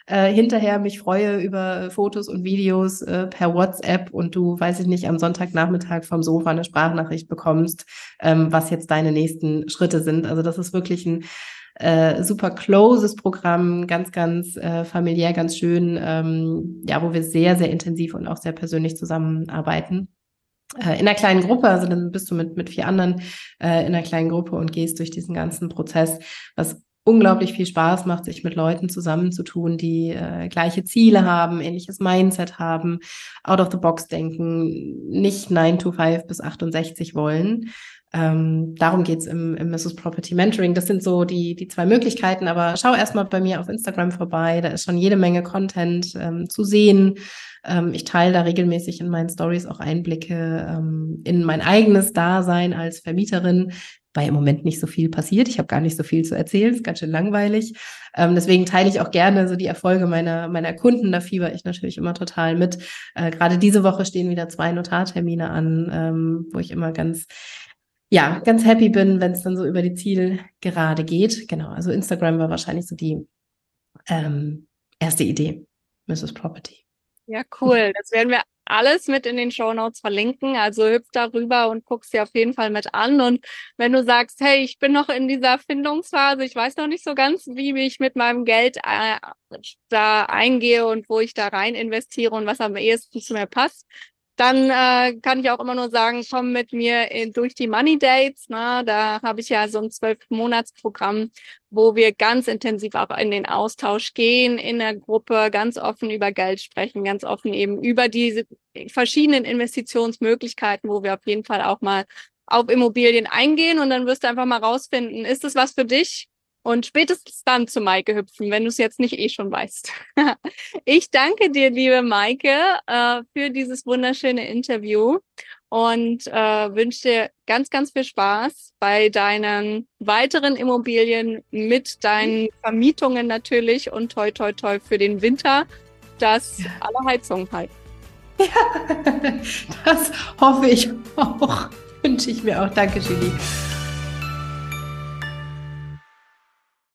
äh, hinterher mich freue über Fotos und Videos äh, per WhatsApp und du, weiß ich nicht, am Sonntagnachmittag vom Sofa eine Sprachnachricht bekommst, ähm, was jetzt deine nächsten Schritte sind. Also das ist wirklich ein äh, super closes Programm, ganz, ganz äh, familiär, ganz schön, ähm, ja, wo wir sehr, sehr intensiv und auch sehr persönlich zusammenarbeiten. Äh, in einer kleinen Gruppe, also dann bist du mit, mit vier anderen äh, in einer kleinen Gruppe und gehst durch diesen ganzen Prozess, was unglaublich viel Spaß macht, sich mit Leuten zusammenzutun, die äh, gleiche Ziele haben, ähnliches Mindset haben, out of the box denken, nicht nine to five bis achtundsechzig wollen. Ähm, darum geht's im, im Missus Property Mentoring. Das sind so die, die zwei Möglichkeiten, aber schau erstmal bei mir auf Instagram vorbei, da ist schon jede Menge Content ähm, zu sehen. Ähm, ich teile da regelmäßig in meinen Stories auch Einblicke ähm, in mein eigenes Dasein als Vermieterin, weil im Moment nicht so viel passiert. Ich habe gar nicht so viel zu erzählen, ist ganz schön langweilig. Ähm, deswegen teile ich auch gerne so die Erfolge meiner, meiner Kunden. Da fieber ich natürlich immer total mit. Äh, gerade diese Woche stehen wieder zwei Notartermine an, ähm, wo ich immer ganz, ja, ganz happy bin, wenn es dann so über die Zielgerade geht. Genau, also Instagram war wahrscheinlich so die ähm, erste Idee, Missus Property. Ja, cool. Das werden wir alles mit in den Shownotes verlinken. Also hüpf darüber und guck's dir auf jeden Fall mit an. Und wenn du sagst, hey, ich bin noch in dieser Findungsphase, ich weiß noch nicht so ganz, wie ich mit meinem Geld äh, da eingehe und wo ich da rein investiere und was am ehesten zu mir passt, dann äh, kann ich auch immer nur sagen, komm mit mir in, durch die Money Dates. Ne? Da habe ich ja so ein zwölf-Monats-Programm, wo wir ganz intensiv auch in den Austausch gehen, in der Gruppe ganz offen über Geld sprechen, ganz offen eben über diese verschiedenen Investitionsmöglichkeiten, wo wir auf jeden Fall auch mal auf Immobilien eingehen und dann wirst du einfach mal rausfinden, ist es was für dich? Und spätestens dann zu Maike hüpfen, wenn du es jetzt nicht eh schon weißt. Ich danke dir, liebe Maike, äh, für dieses wunderschöne Interview und äh, wünsche dir ganz, ganz viel Spaß bei deinen weiteren Immobilien mit deinen Vermietungen natürlich und toi, toi, toi für den Winter, dass alle Heizungen halten. Ja, das hoffe ich auch. Wünsche ich mir auch. Danke, Julie.